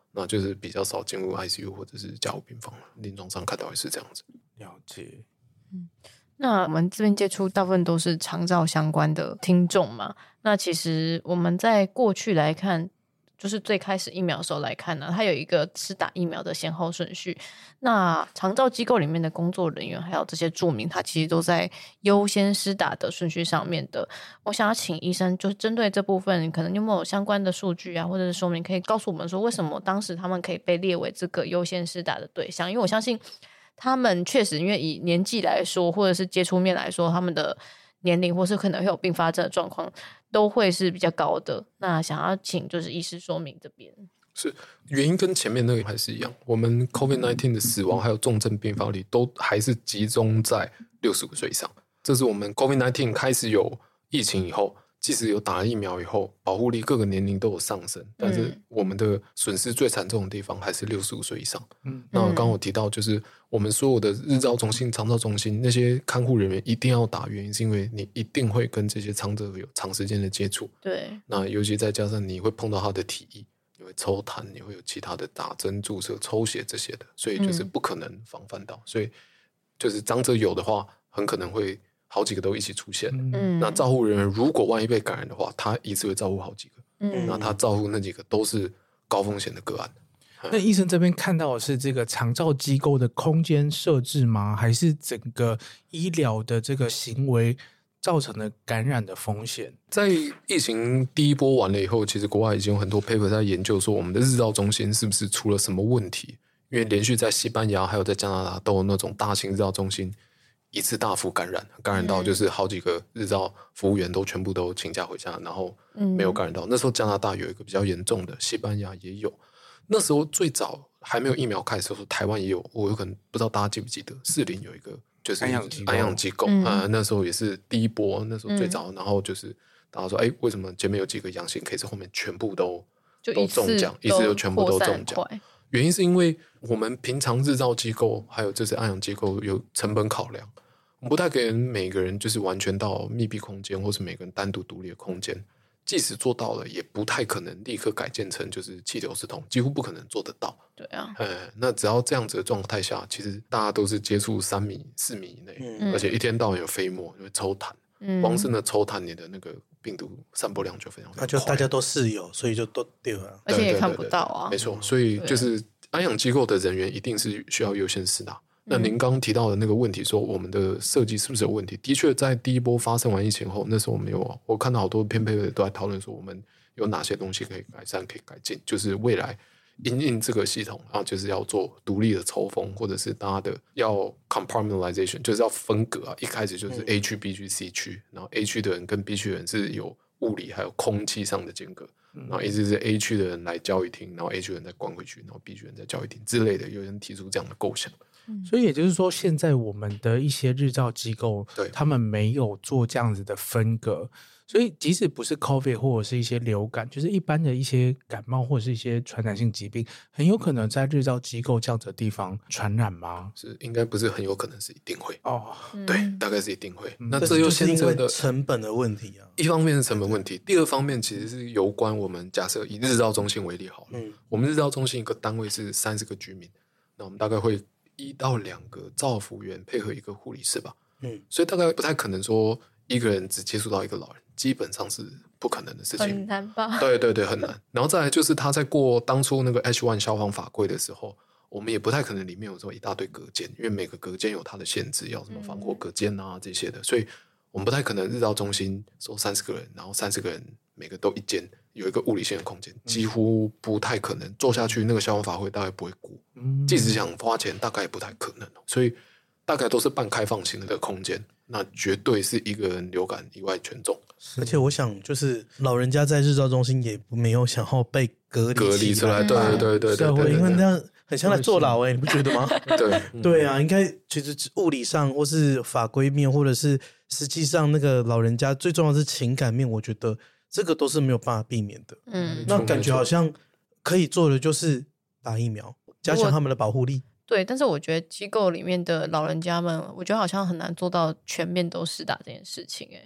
那就是比较少进入 ICU 或者是加护病房了。临床上看到也是这样子。 了解。 那我们这边接触大部分都是长照相关的听众嘛，那其实我们在过去来看，就是最开始疫苗的时候来看呢，它有一个施打疫苗的先后顺序。那长照机构里面的工作人员还有这些住民，他其实都在优先施打的顺序上面的。我想要请医生，就是针对这部分，可能有没有相关的数据啊，或者是说明可以告诉我们说，为什么当时他们可以被列为这个优先施打的对象？因为我相信他们确实，因为以年纪来说，或者是接触面来说，他们的年龄或是可能会有并发症的状况都会是比较高的。那想要请就是医师说明这边。 是原因跟前面那个还是一样，我们 COVID-19 的死亡还有重症并发率都还是集中在65岁以上。这是我们 COVID-19 开始有疫情以后，即使有打了疫苗以后，保护力各个年龄都有上升，但是我们的损失最惨重的地方还是65岁以上。那刚刚我提到，就是我们所有的日照中心、长照中心那些看护人员一定要打，原因是因为你一定会跟这些长者有长时间的接触。 对， 那尤其再加上你会碰到他的体液，你会抽痰，你会有其他的打针、注射、抽血这些的，所以就是不可能防范到。所以就是长者有的话，很可能会好几个都一起出现。那照护人员如果万一被感染的话，他一次会照顾好几个。那他照顾那几个都是高风险的个案。 那医生这边看到的是这个长照机构的空间设置吗？还是整个医疗的这个行为造成的感染的风险？ 在疫情第一波完了以后，其实国外已经有很多 paper 在研究说，我们的日照中心是不是出了什么问题？因为连续在西班牙还有在加拿大都有那种大型日照中心一次大幅感染到就是好几个日照服务员都全部都请假回家，然后没有感染到。那时候加拿大有一个比较严重的，西班牙也有。那时候最早还没有疫苗开始的时候，台湾也有，我有可能不知道大家记不记得，士林有一个就是安养机构那时候也是第一波，那时候最早，然后就是大家说，哎，为什么前面有几个阳性，可是后面全部都中奖，一次就全部都中奖？原因是因为我们平常日照机构还有这些安养机构有成本考量，我们不太给每个人就是完全到密闭空间，或是每个人单独独立的空间。即使做到了，也不太可能立刻改建成就是气流系统，几乎不可能做得到。 对啊， 那只要这样子的状态下，其实大家都是接触3米、4米以内，而且一天到晚有飞沫，就会抽痰。光是那抽痰，你的那个病毒散播量就非常快。 那就大家都室友，所以就都丢了， 而且也看不到啊。 没错，所以就是安养机构的人员一定是需要优先施打。那您刚刚提到的那个问题，说我们的设计是不是有问题？的确，在第一波发生完疫情后，那时候我看到好多篇配都在讨论说，我们有哪些东西可以改善、可以改进，就是未来因应这个系统啊，就是要做独立的抽风，或者是大家的要 compartmentalization， 就是要分隔啊。一开始就是 A 区、B 区、C 区，然后 A 区的人跟 B 区的人是有物理还有空气上的间隔。然后一直是 A 区的人来交易厅，然后 A 区的人再关回去，然后 B 区的人再交易厅之类的，有人提出这样的构想。 所以也就是说，现在我们的一些日照机构，他们没有做这样子的分隔，所以即使不是 COVID 或者是一些流感，就是一般的一些感冒或者是一些传染性疾病，很有可能在日照机构这样子的地方传染吗？ 是，应该不是很有可能，是一定会。 哦， 对，大概是一定会。那这又牵扯的成本的问题啊。 一方面是成本问题，第二方面其实是有关我们假设以日照中心为例好了，我们日照中心一个单位是30个居民，那我们大概会1到2个照服员配合一个护理师吧。所以大概不太可能说一个人只接触到一个老人，基本上是不可能的事情， 很难吧？ 对对对，很难。然后再来就是他在过当初那个 H1 消防法规的时候，我们也不太可能里面有说一大堆隔间，因为每个隔间有它的限制，要什么防火隔间啊这些的，所以我们不太可能日照中心收30个人，然后30个人每个都一间，有一个物理性的空间，几乎不太可能做下去。那个消防法规大概不会过，即使想花钱，大概也不太可能。所以大概都是半开放型的空间，那绝对是一个人流感意外全中。 而且我想，就是老人家在日照中心也没有想要被隔离出来，对对对对， 因为那样很像在坐牢你不觉得吗？ 对对啊，应该其实物理上或是法规面，或者是实际上那个老人家最重要的是情感面，我觉得这个都是没有办法避免的。那感觉好像可以做的就是打疫苗，加强他们的保护力。 对，但是我觉得机构里面的老人家们，我觉得好像很难做到全面都施打这件事情。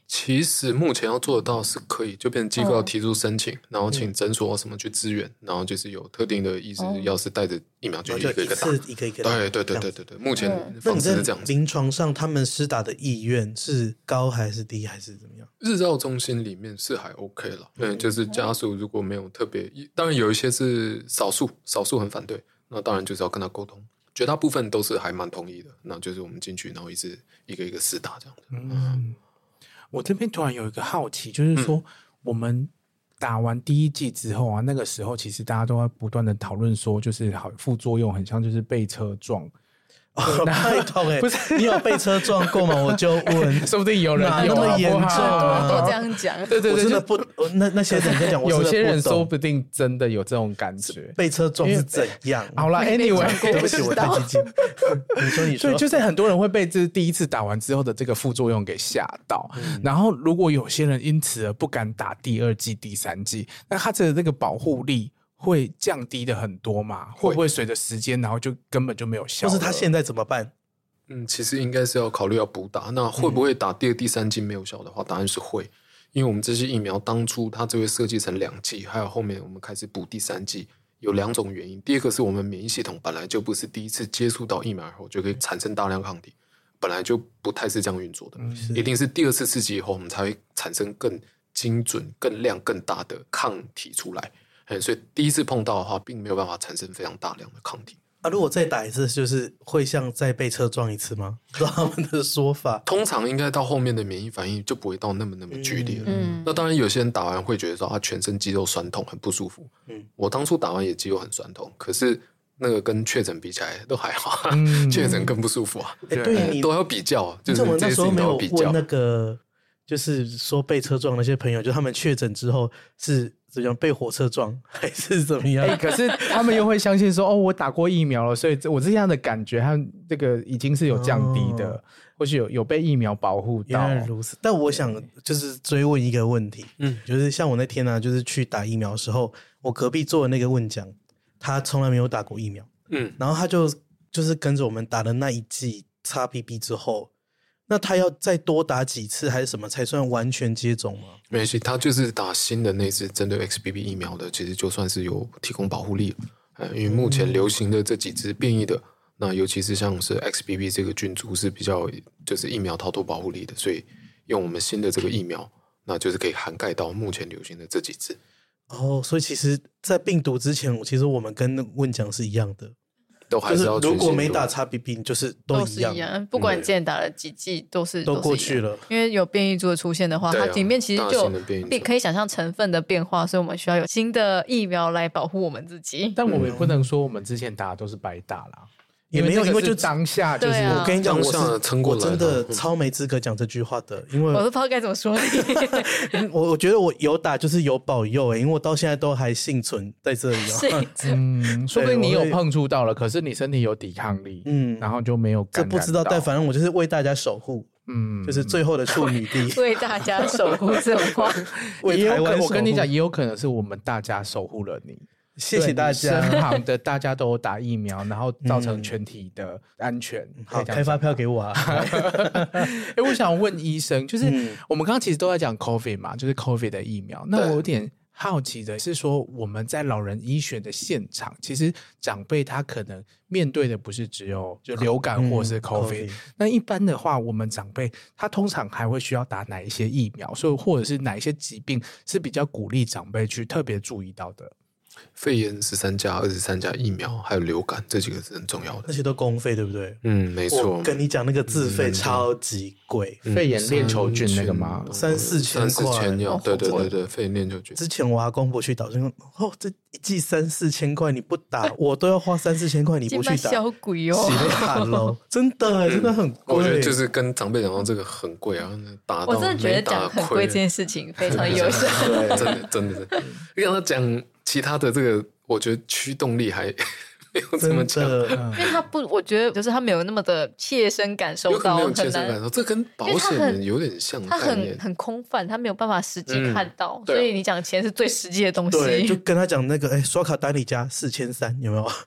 其实目前要做得到是可以，就变成机构要提出申请，然后请诊所什么去支援，然后就是有特定的医师要是带着疫苗就一个一个打， 一个一个打。 对，目前方式是这样子。 临床上他们施打的意愿是高还是低还是怎么样？ 日照中心里面是还 OK 了，就是家属如果没有特别，当然有一些是少数很反对，那当然就是要跟他沟通。绝大部分都是还蛮同意的，那就是我们进去，然后一个一个施打这样子。 我这边突然有一个好奇，就是说我们打完第一剂之后啊，那个时候其实大家都在不断的讨论说，就是好副作用很像就是被车撞。 太痛不是你有被车撞过吗？我就问， 说不定有人哪那么严重啊？ 都这样讲。 对， 我真的不，那些人在讲， 有些人说不定真的有这种感觉。 被车撞是怎样？ 好啦 anyway， 对不起，我太激进。你说， 对，就是很多人会被这第一次打完之后的这个副作用给吓到，然后如果有些人因此而不敢打第二剂、第三剂，那他的这个保护力会降低的很多嘛？会不会随着时间，然后就根本就没有效？ 或是他现在怎么办？ 其实应该是要考虑要补打。那会不会打第二、第三剂没有效的话，答案是会，因为我们这些疫苗当初它就会设计成2剂，还有后面我们开始补第三剂，有2种原因。第一个是我们免疫系统本来就不是第一次接触到疫苗以后就可以产生大量抗体，本来就不太是这样运作的，一定是第二次刺激以后，我们才会产生更精准、更量更大的抗体出来。所以第一次碰到的话，并没有办法产生非常大量的抗体。 如果再打一次，就是会像再被车撞一次吗？照他们的说法， 通常应该到后面的免疫反应就不会到那么剧烈了。那当然有些人打完会觉得说他全身肌肉酸痛很不舒服。我当初打完也肌肉很酸痛，可是那个跟确诊比起来都还好，确诊更不舒服啊。 对， 都要比较，就是我那时候没有问那个， 就是说被车撞那些朋友，就他们确诊之后是怎样被火车撞还是怎么样？ 可是他们又会相信说，哦，我打过疫苗了，所以我这样的感觉，他这个已经是有降低的，或许有被疫苗保护到。 原来如此。但我想就是追问一个问题，就是像我那天呢，就是去打疫苗的时候，我隔壁坐的那个问讲，他从来没有打过疫苗，然后他就是跟着我们打的那一剂XBB 之后。那他要再多打几次还是什么才算完全接种吗？ 没关系，他就是打新的那支针对 XBB 疫苗的，其实就算是有提供保护力了。因为目前流行的这几支变异的，那尤其是像是 XBB 这个菌株是比较就是疫苗逃脱保护力的，所以用我们新的这个疫苗，那就是可以涵盖到目前流行的这几支。 所以其实在病毒之前，其实我们跟问讲是一样的。 都还是要如果没打XBB，就是都一样， 不管你之前打了几剂，都过去了。 因为有变异株的出现的话，它里面其实就可以想象成分的变化，所以我们需要有新的疫苗来保护我们自己。 但我们也不能说我们之前打的都是白打啦。 也没有，因为就当下就是、 我跟你讲， 我真的超没资格讲这句话的，因为我都不知道该怎么说你。 我觉得我有打就是有保佑因为我到现在都还幸存在这里说不定你有碰触到了，可是你身体有抵抗力，然后就没有感染到。 这不知道，但反正我就是为大家守护，就是最后的处女地， 为大家守护这种话。 为台湾守护， 我跟你讲，也有可能是我们大家守护了你。 谢谢大家， 身旁的大家都有打疫苗，然后造成全体的安全。 好，开发票给我啊！ 我想问医生，就是我们刚刚其实都在讲 COVID 嘛，就是 COVID 的疫苗。那我有点好奇的是说，我们在老人医学的现场，其实长辈他可能面对的不是只有就流感或是 COVID，那一般的话，我们长辈他通常还会需要打哪一些疫苗，所以或者是哪一些疾病是比较鼓励长辈去特别注意到的？ 肺炎13+、23+疫苗，还有流感，这几个是很重要的。 那些都公费，对不对？ 没错。 我跟你讲，那个自费超级贵。 肺炎链球菌那个吗 ？3-4千块。 对，肺炎链球菌。 之前我阿公不去打，就说这一剂3-4千块，你不打，我都要花3-4千块，你不去打， 小鬼哦， 洗被喊喽，真的真的很贵。 我觉得就是跟长辈讲到这个很贵啊，打到我真的觉得讲很贵这件事情非常有效， 真的。跟他讲。其他的这个，我觉得驱动力还没有这么强， 因为他不，我觉得就是他没有那么的切身感受到， 没有切身感受，这跟保险有点像， 他很空泛，他没有办法实际看到，所以你讲钱是最实际的东西。 对，就跟他讲那个，刷卡单里加4300，有没有？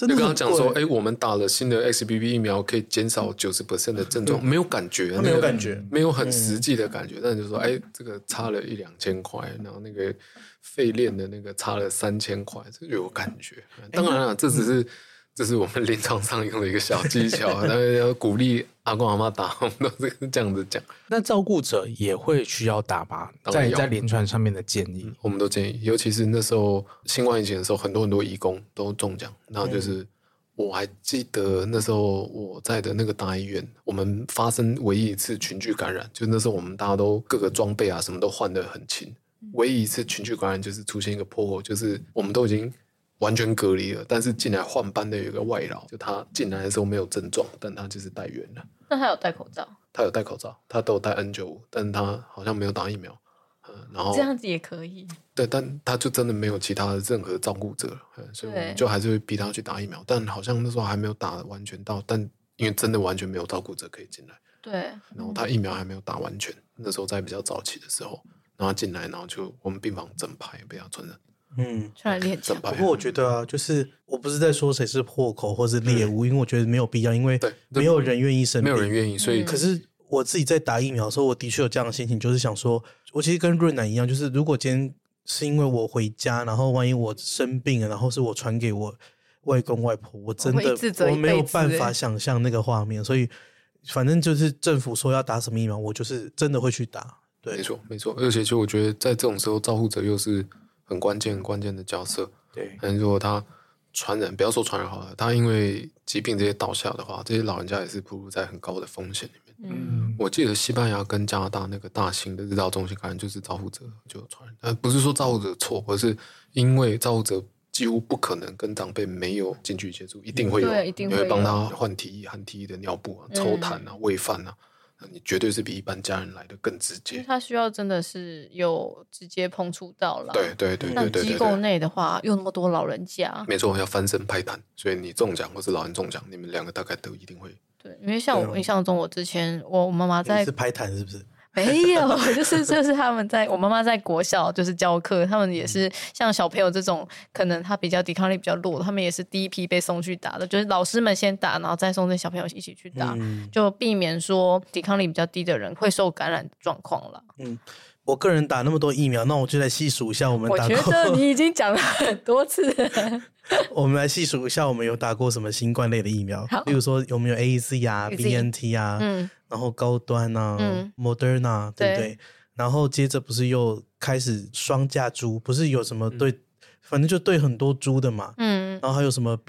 真的就跟他很贵讲说，我们打了新的 XBB 疫苗可以减少90% 的症状，没有感觉， 没有感觉， 没有很实际的感觉，但就说，这个差了1-2千块，然后那个肺链的那个差了3000块，这就有感觉。当然了，这是我们临床上用的一个小技巧，但是要鼓励阿公阿嬷打，我们都是这样子讲。 那照顾者也会需要打吗？在临床上面的建议， 我们都建议，尤其是那时候新冠疫情的时候，很多移工都中奖，然后就是我还记得那时候我在的那个大医院，我们发生唯一一次群聚感染，就那时候我们大家都各个装备啊什么都换得很勤，唯一一次群聚感染就是出现一个破口，就是我们都已经完全隔离了，但是进来换班的有一个外劳，就他进来的时候没有症状，但他就是带源了。 那他有戴口罩？ 他有戴口罩，他都有戴 N95，但他好像没有打疫苗。然后这样子也可以。 对，但他就真的没有其他的任何照顾者，所以我们就还是会逼他去打疫苗。但好像那时候还没有打完全到，但因为真的完全没有照顾者可以进来。 对， 然后他疫苗还没有打完全，那时候在比较早期的时候，然后他进来，然后就我们病房整排被他传染。 传染力很强。 不过我觉得啊，就是我不是在说谁是破口或是猎物，因为我觉得没有必要，因为没有人愿意生病， 没有人愿意，所以可是我自己在打疫苗的时候，我的确有这样的心情，就是想说，我其实跟润南一样，就是如果今天是因为我回家，然后万一我生病了，然后是我传给我外公外婆，我真的我没有办法想象那个画面，所以反正就是政府说要打什么疫苗，我就是真的会去打。对， 没错没错，而且其实我觉得在这种时候，照护者又是很关键的角色。 对， 但如果他传染，不要说传染好了，他因为疾病这些倒下的话，这些老人家也是暴露在很高的风险里面。我记得西班牙跟加拿大那个大型的日照中心感染就是照护者就有传染，不是说照护者错，而是因为照护者几乎不可能跟长辈没有近距离接触，一定会有，你会帮他换体液、含体液的尿布啊、抽痰啊、喂饭啊。你绝对是比一般家人来的更直接， 因为他需要真的是有直接碰触到了。 对。 那机构内的话，又那么多老人家， 没错，要翻身派单，所以你中奖或是老人中奖，你们两个大概都一定会。 对，因为像我印象中，我之前我妈妈在是拍痰是不是？ 没有，就是他们我妈妈在国小就是教课，他们也是像小朋友这种，可能他比较抵抗力比较弱，他们也是第一批被送去打的，就是老师们先打，然后再送这小朋友一起去打，就避免说抵抗力比较低的人会受感染的状况了。 我个人打那么多疫苗，那我就来细数一下我们打过。 我觉得你已经讲了很多次了。 我们来细数一下我们有打过什么新冠类的疫苗，例如说有没有 AZ 啊、BNT 啊，然后高端啊、Moderna， 对不对？然后接着不是又开始双价株，不是有什么对，反正就对很多株的嘛。然后还有什么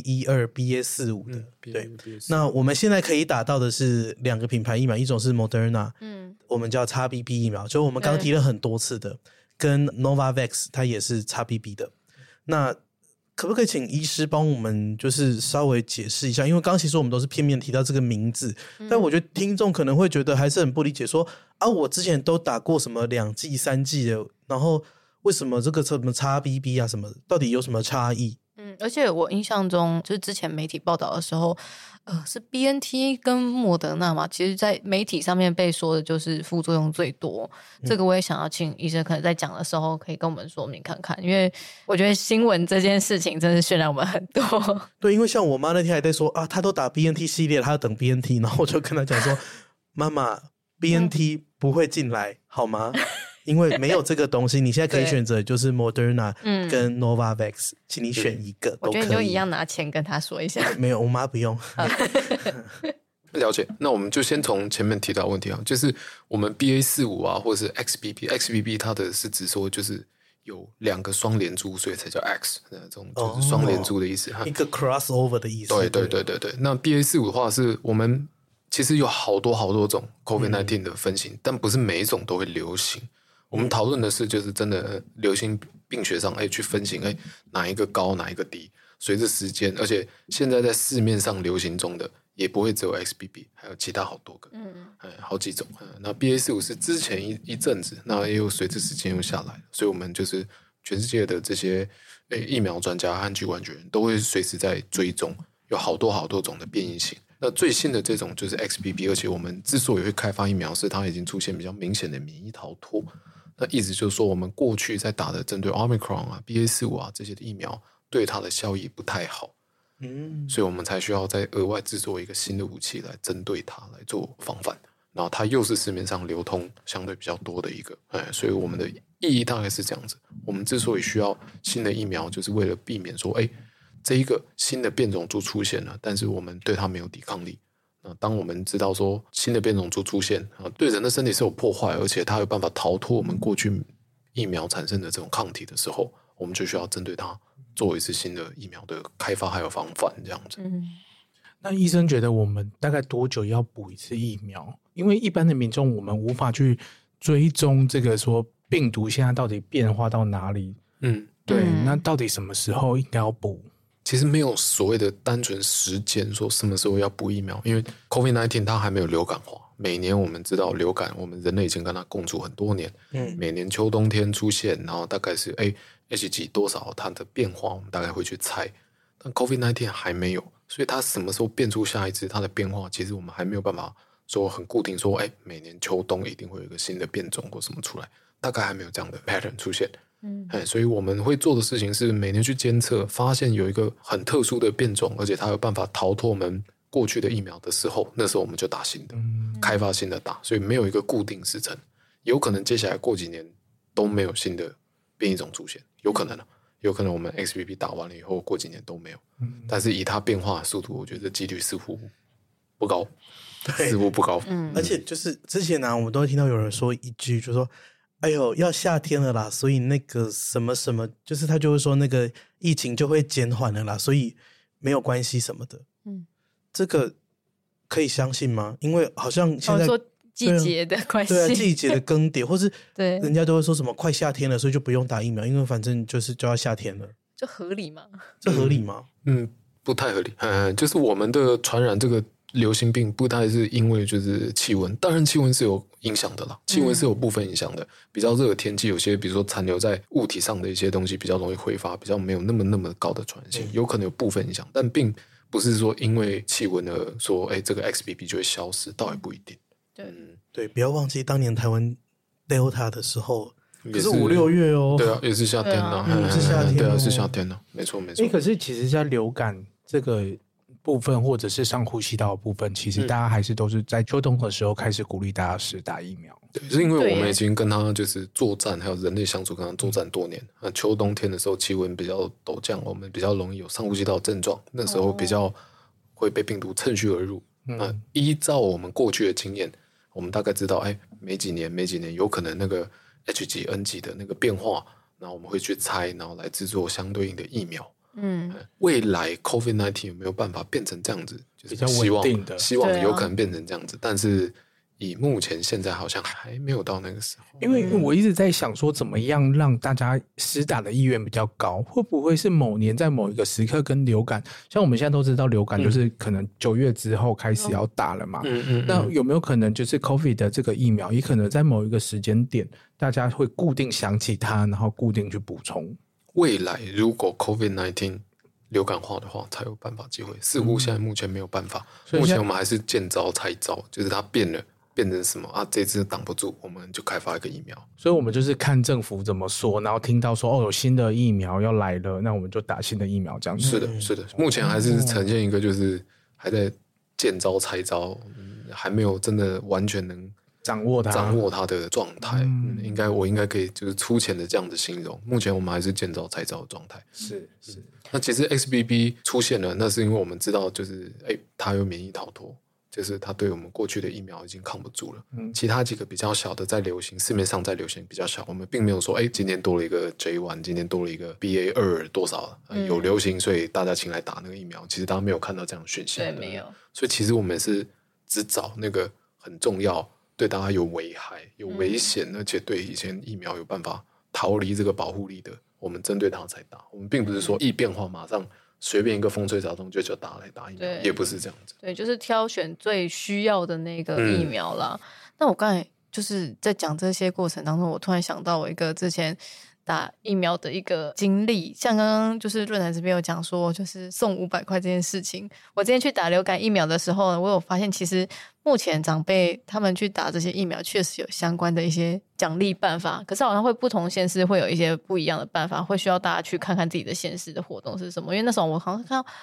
BA.12、BA.45 的，对。那我们现在可以打到的是2个品牌疫苗，一种是 Moderna，我们叫 XBB 疫苗，就我们刚提了很多次的，跟 Novavax 它也是 XBB 的。那可不可以请医师帮我们就是稍微解释一下？因为刚刚其实我们都是片面提到这个名字，但我觉得听众可能会觉得还是很不理解说，我之前都打过什么2剂、3剂的，然后为什么这个什么 XBB 啊什么，到底有什么差异？ 而且我印象中就是之前媒体报道的时候，是 BNT 跟莫德纳嘛，其实在媒体上面被说的就是副作用最多。这个我也想要请医生可能在讲的时候可以跟我们说明看看，因为我觉得新闻这件事情真的渲染我们很多。 对，因为像我妈那天还在说她都打 BNT 系列，她要等 BNT， 然后我就跟她讲说妈妈 BNT 不会进来好吗？因为没有这个东西，你现在可以选择就是 Moderna 跟 Novavax，请你选一个都可以。 我觉得你就一样拿钱跟他说一下。 没有，我妈不用。 了解，那我们就先从前面提到的问题啊，就是我们 BA.45 啊，或者是 XBB 它的是指说就是有2个双连珠，所以才叫 X， 这种就是双连珠的意思， 一个 crossover 的意思。 对。那 BA.45 的话是我们其实有好多种 COVID-19 的分型，但不是每一种都会流行。我们讨论的是就是真的流行病学上去分型，哪一个高哪一个低，随着时间，而且现在在市面上流行中的也不会只有 XBB， 还有其他好多个，好几种。那 BA.45 是之前一阵子，那也有随着时间又下来，所以我们就是全世界的这些疫苗专家和疾管局都会随时在追踪，有好多种的变异型。那最新的这种就是 XBB， 而且我们之所以会开发疫苗，是它已经出现比较明显的免疫逃脱。那意思就是说，我们过去在打的针对 Omicron 啊、BA.45 啊这些的疫苗，对它的效益不太好。 所以我们才需要再额外制作一个新的武器来针对它来做防范。然后它又是市面上流通相对比较多的一个，所以我们的意义大概是这样子。我们之所以需要新的疫苗，就是为了避免说，这一个新的变种株出现了，但是我们对它没有抵抗力。那当我们知道说新的变种株出现，对人的身体是有破坏，而且它有办法逃脱我们过去疫苗产生的这种抗体的时候，我们就需要针对它做一次新的疫苗的开发还有防范这样子。 那医生觉得我们大概多久要补一次疫苗？因为一般的民众我们无法去追踪这个说病毒现在到底变化到哪里。对，那到底什么时候应该要补？ 其实没有所谓的单纯时间说什么时候要补疫苗，因为 COVID-19 它还没有流感化。每年我们知道流感，我们人类已经跟它共处很多年，每年秋冬天出现，然后大概是H 几多少它的变化，我们大概会去猜。但 COVID-19 还没有，所以它什么时候变出下一支，它的变化其实我们还没有办法说很固定说，每年秋冬一定会有一个新的变种或什么出来，大概还没有这样的 pattern 出现。所以我们会做的事情是每年去监测，发现有一个很特殊的变种，而且它有办法逃脱我们过去的疫苗的时候，那时候我们就打新的，开发新的打，所以没有一个固定时程，有可能接下来过几年都没有新的变异种出现，有可能有可能我们 XBB 打完了以后过几年都没有，但是以它变化的速度，我觉得几率似乎不高，似乎不高。 而且就是之前我们都会听到有人说一句，就说哎呦要夏天了啦，所以那个什么什么，就是他就会说那个疫情就会减缓了啦，所以没有关系什么的。这个可以相信吗？因为好像现在说季节的关系， 对啊，季节的更迭，或是对人家都会说什么快夏天了，所以就不用打疫苗，因为反正就要夏天了， 就合理嘛？ 这合理吗？ 不太合理。就是我们的传染这个流行病不太是因为就是气温，当然气温是有影响的啦，气温是有部分影响的。比较热的天气，有些比如说残留在物体上的一些东西比较容易挥发，比较没有那么高的传染性，有可能有部分影响，但并不是说因为气温而说这个 XBB 就会消失，倒也不一定。 对，不要忘记当年台湾 Delta 的时候，可是 5、 6月哦。 对啊，也是夏天啊， 是夏天， 对啊，是夏天啊，没错。 可是其实在流感这个部分或者是上呼吸道的部分，其实大家还是都是在秋冬的时候开始鼓励大家施打疫苗。 对，是因为我们已经跟他就是作战，还有人类相处跟他作战多年。秋冬天的时候气温比较陡降，我们比较容易有上呼吸道症状，那时候比较会被病毒趁虚而入。依照我们过去的经验，我们大概知道，没几年有可能那个 H 几 N 几的那个变化，然后我们会去猜，然后来制作相对应的疫苗。未来 COVID-19 有没有办法变成这样子？就是比较稳定的， 希望有可能变成这样子，但是以目前现在好像还没有到那个时候。 因为我一直在想说，怎么样让大家施打的意愿比较高？会不会是某年在某一个时刻跟流感，像我们现在都知道流感就是可能9月之后开始要打了嘛？那有没有可能就是 COVID 的这个疫苗，也可能在某一个时间点，大家会固定想起它，然后固定去补充？ 未来如果 COVID-19 流感化的话，才有办法机会。似乎现在目前没有办法，目前我们还是见招拆招，就是它变成什么啊？这次挡不住，我们就开发一个疫苗。 所以我们就是看政府怎么说，然后听到说有新的疫苗要来了，那我们就打新的疫苗这样子。 是的，目前还是呈现一个就是还在见招拆招，还没有真的完全能掌握它的状态。我应该可以就是粗浅的这样子形容。目前我们还是见招拆招的状态。 是。 那其实 XBB 出现了，那是因为我们知道就是它有免疫逃脱。就是它对我们过去的疫苗已经抗不住了。其他几个比较小的在流行，市面上在流行比较小，我们并没有说今年多了一个 J1， 今年多了一个 BA2 多少有流行，所以大家请来打那个疫苗。其实大家没有看到这样的讯息， 对，没有。 所以其实我们是只找那个很重要、对大家有危害、有危险，而且对以前疫苗有办法逃离这个保护力的，我们针对它才打。我们并不是说疫变化马上随便一个风吹草动就打来打疫苗，也不是这样子。 对，就是挑选最需要的那个疫苗啦。那我刚才就是在讲这些过程当中，我突然想到我一个之前打疫苗的一个经历，像刚刚就是论坛这边有讲说，就是送500块这件事情。我之前去打流感疫苗的时候，我有发现，其实目前长辈他们去打这些疫苗，确实有相关的一些奖励办法，可是好像会不同县市会有一些不一样的办法，会需要大家去看看自己的县市的活动是什么。因为那时候我好像看到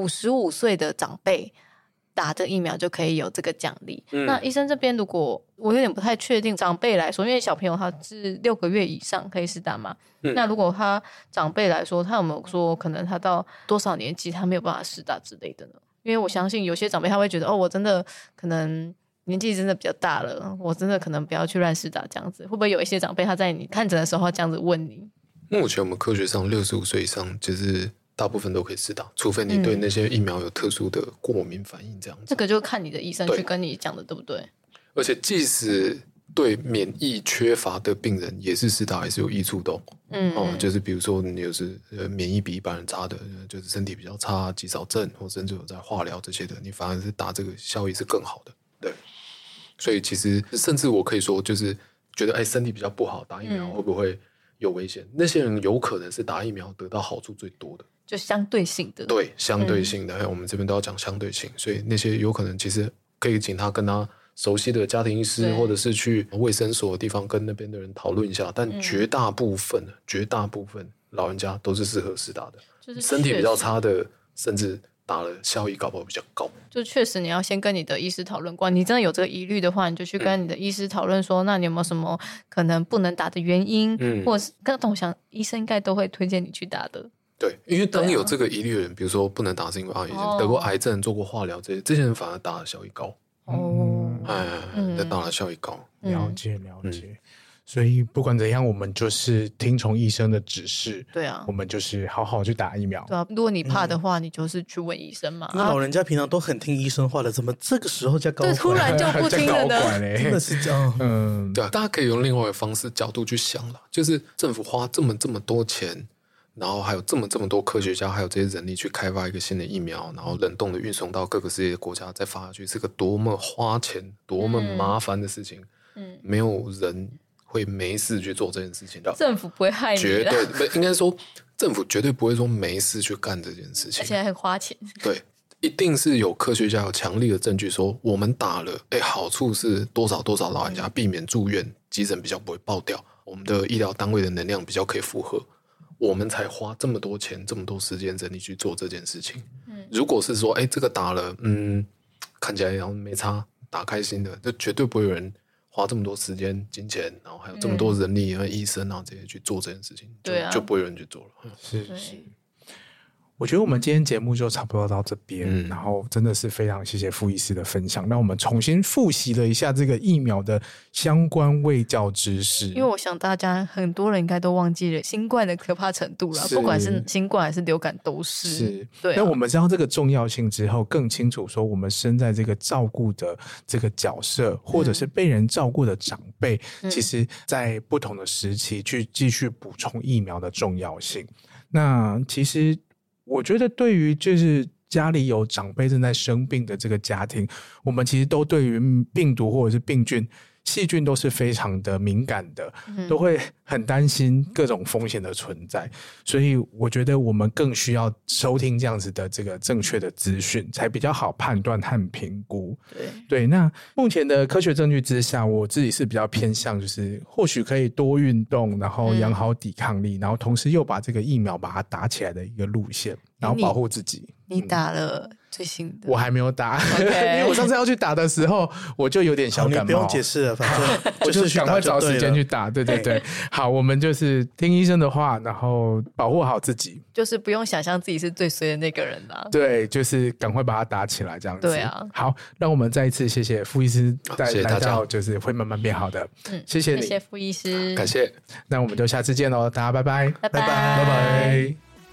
55岁的长辈打这疫苗就可以有这个奖励。那医生这边如果我有点不太确定，长辈来说，因为小朋友他是6个月以上可以施打嘛，那如果他长辈来说，他有没有说可能他到多少年纪他没有办法施打之类的呢？因为我相信有些长辈他会觉得，我真的可能年纪真的比较大了，我真的可能不要去乱施打这样子。会不会有一些长辈他在你看诊的时候这样子问你？ 目前我们科学上65岁以上就是大部分都可以施打，除非你对那些疫苗有特殊的过敏反应这样子。这个就看你的医生去跟你讲的，对不对？ 而且即使对免疫缺乏的病人也是施打还是有益处的就是比如说你就是免疫比一般人差的，就是身体比较差、肌少症或甚至有在化疗这些的，你反而是打这个效益是更好的。对，所以其实甚至我可以说，就是觉得身体比较不好，打疫苗会不会有危险？那些人有可能是打疫苗得到好处最多的， 就相对性的。 对，相对性的，我们这边都要讲相对性，所以那些有可能其实可以请他跟他熟悉的家庭医师，或者是去卫生所的地方跟那边的人讨论一下。但绝大部分老人家都是适合施打的，就是身体比较差的，甚至打了效益搞不好比较高。就确实你要先跟你的医师讨论过，你真的有这个疑虑的话，你就去跟你的医师讨论说，那你有没有什么可能不能打的原因，或者是我想医生应该都会推荐你去打的。 对，因为当有这个疑虑的人，比如说不能打是因为以前得过癌症、做过化疗这些人反而打的效益高。打的效益高。 了解。所以不管怎样，我们就是听从医生的指示。 对啊， 我们就是好好去打疫苗。 对啊，如果你怕的话，你就是去问医生嘛。 老人家平常都很听医生话的，怎么这个时候加高？ 对，突然就不听了呢？ 真的是这样。 对啊，大家可以用另外一个方式角度去想啦，就是政府花这么多钱，然后还有这么多科学家，还有这些人力去开发一个新的疫苗，然后冷冻的运送到各个世界的国家再发下去，是个多么花钱、多么麻烦的事情。没有人会没事去做这件事情的， 政府不会害你， 绝对应该说政府绝对不会说没事去干这件事情， 而且还很花钱。 对，一定是有科学家有强力的证据说我们打了，好处是多少老人家避免住院，急诊比较不会爆掉，我们的医疗单位的能量比较可以负荷，我们才花这么多钱、这么多时间人力去做这件事情。如果是说这个打了，看起来然后没差，打开心的，就绝对不会有人花这么多时间、金钱，然后还有这么多人力、医生这些去做这件事情，就不会有人去做了。 是。我觉得我们今天节目就差不多到这边，然后真的是非常谢谢傅医师的分享，让我们重新复习了一下这个疫苗的相关卫教知识。 因为我想大家很多人应该都忘记了新冠的可怕程度了，不管是新冠还是流感都是。对。 那我们知道这个重要性之后，更清楚说我们身在这个照顾的这个角色，或者是被人照顾的长辈，其实在不同的时期去继续补充疫苗的重要性。那其实我觉得对于就是家里有长辈正在生病的这个家庭，我们其实都对于病毒或者是病菌、细菌都是非常的敏感的，都会很担心各种风险的存在，所以我觉得我们更需要收听这样子的这个正确的资讯，才比较好判断和评估。对，那目前的科学证据之下，我自己是比较偏向就是或许可以多运动，然后养好抵抗力，然后同时又把这个疫苗把它打起来的一个路线，然后保护自己。 你打了最新的？ 我还没有打，因为我上次要去打的时候，我就有点小感冒。 你不用解释了，反正我就赶快找时间去打。对，好，我们就是听医生的话，然后保护好自己， 就是不用想象自己是最衰的那个人啦。 对，就是赶快把它打起来，这样子。 对啊， 好，让我们再一次谢谢傅医师谢谢大家， 就是会慢慢变好的。谢谢你， 谢谢傅医师， 感谢。 那我们就下次见喽，大家拜拜， 拜拜， 拜拜。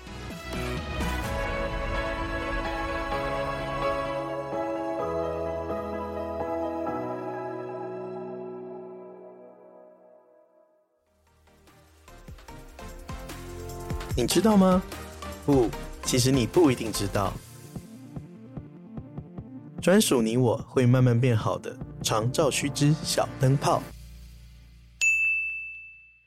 你知道吗？不，其实你不一定知道。专属你我会慢慢变好的长照须知小灯泡。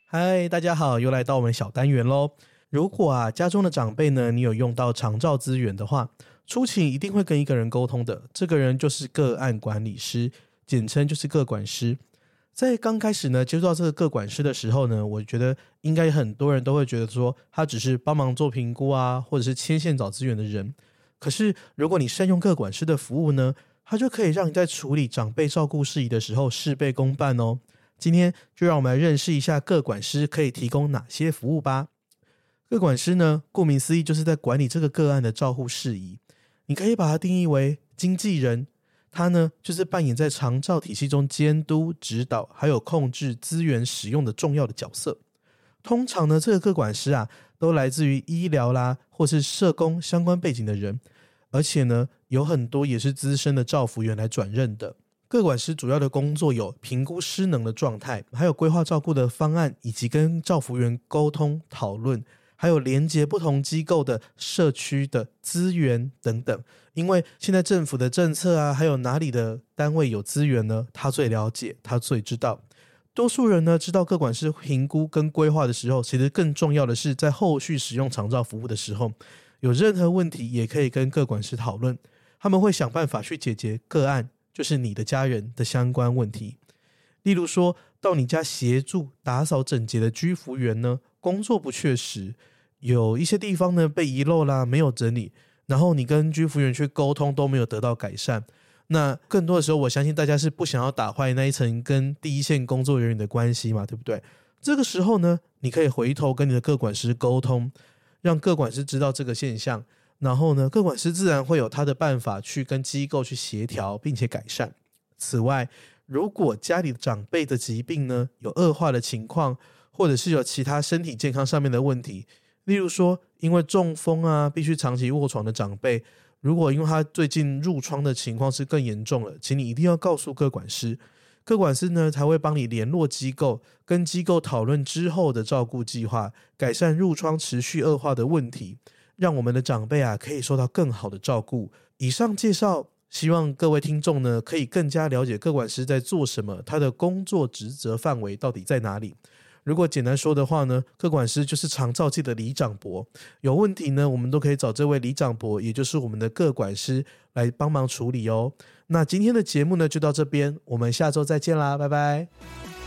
嗨，大家好，又来到我们小单元咯。如果家中的长辈呢，你有用到长照资源的话，初期一定会跟一个人沟通的，这个人就是个案管理师，简称就是个管师。在刚开始呢接触到这个个管师的时候呢，我觉得应该很多人都会觉得说他只是帮忙做评估或者是牵线找资源的人。可是如果你善用个管师的服务呢，他就可以让你在处理长辈照顾事宜的时候事倍功半哦。今天就让我们来认识一下个管师可以提供哪些服务吧。个管师呢，顾名思义就是在管理这个个案的照护事宜。你可以把它定义为经纪人，他呢就是扮演在长照体系中监督、指导还有控制资源使用的重要的角色。通常呢，这个个管师都来自于医疗啦或是社工相关背景的人，而且呢有很多也是资深的照服员来转任的。个管师主要的工作有评估失能的状态，还有规划照顾的方案，以及跟照服员沟通讨论，还有连结不同机构的社区的资源等等。因为现在政府的政策还有哪里的单位有资源呢，他最了解，他最知道。多数人呢知道个管师评估跟规划的时候，其实更重要的是在后续使用长照服务的时候，有任何问题也可以跟个管师讨论，他们会想办法去解决个案，就是你的家人的相关问题。例如说到你家协助打扫整洁的居服员呢，工作不确实，有一些地方呢被遗漏啦，没有整理，然后你跟居服员去沟通都没有得到改善。那更多的时候我相信大家是不想要打坏那一层跟第一线工作人员的关系嘛，对不对？这个时候呢，你可以回头跟你的个管师沟通，让个管师知道这个现象，然后呢，个管师自然会有他的办法去跟机构去协调并且改善。此外，如果家里长辈的疾病呢有恶化的情况，或者是有其他身体健康上面的问题，例如说因为中风必须长期卧床的长辈，如果因为他最近褥疮的情况是更严重了，请你一定要告诉个管师，个管师呢才会帮你联络机构，跟机构讨论之后的照顾计划，改善褥疮持续恶化的问题，让我们的长辈可以受到更好的照顾。以上介绍希望各位听众呢可以更加了解个管师在做什么，他的工作职责范围到底在哪里。如果简单说的话呢，个管师就是长照界的里长伯，有问题呢我们都可以找这位里长伯，也就是我们的个管师来帮忙处理哦。那今天的节目呢就到这边，我们下周再见啦，拜拜。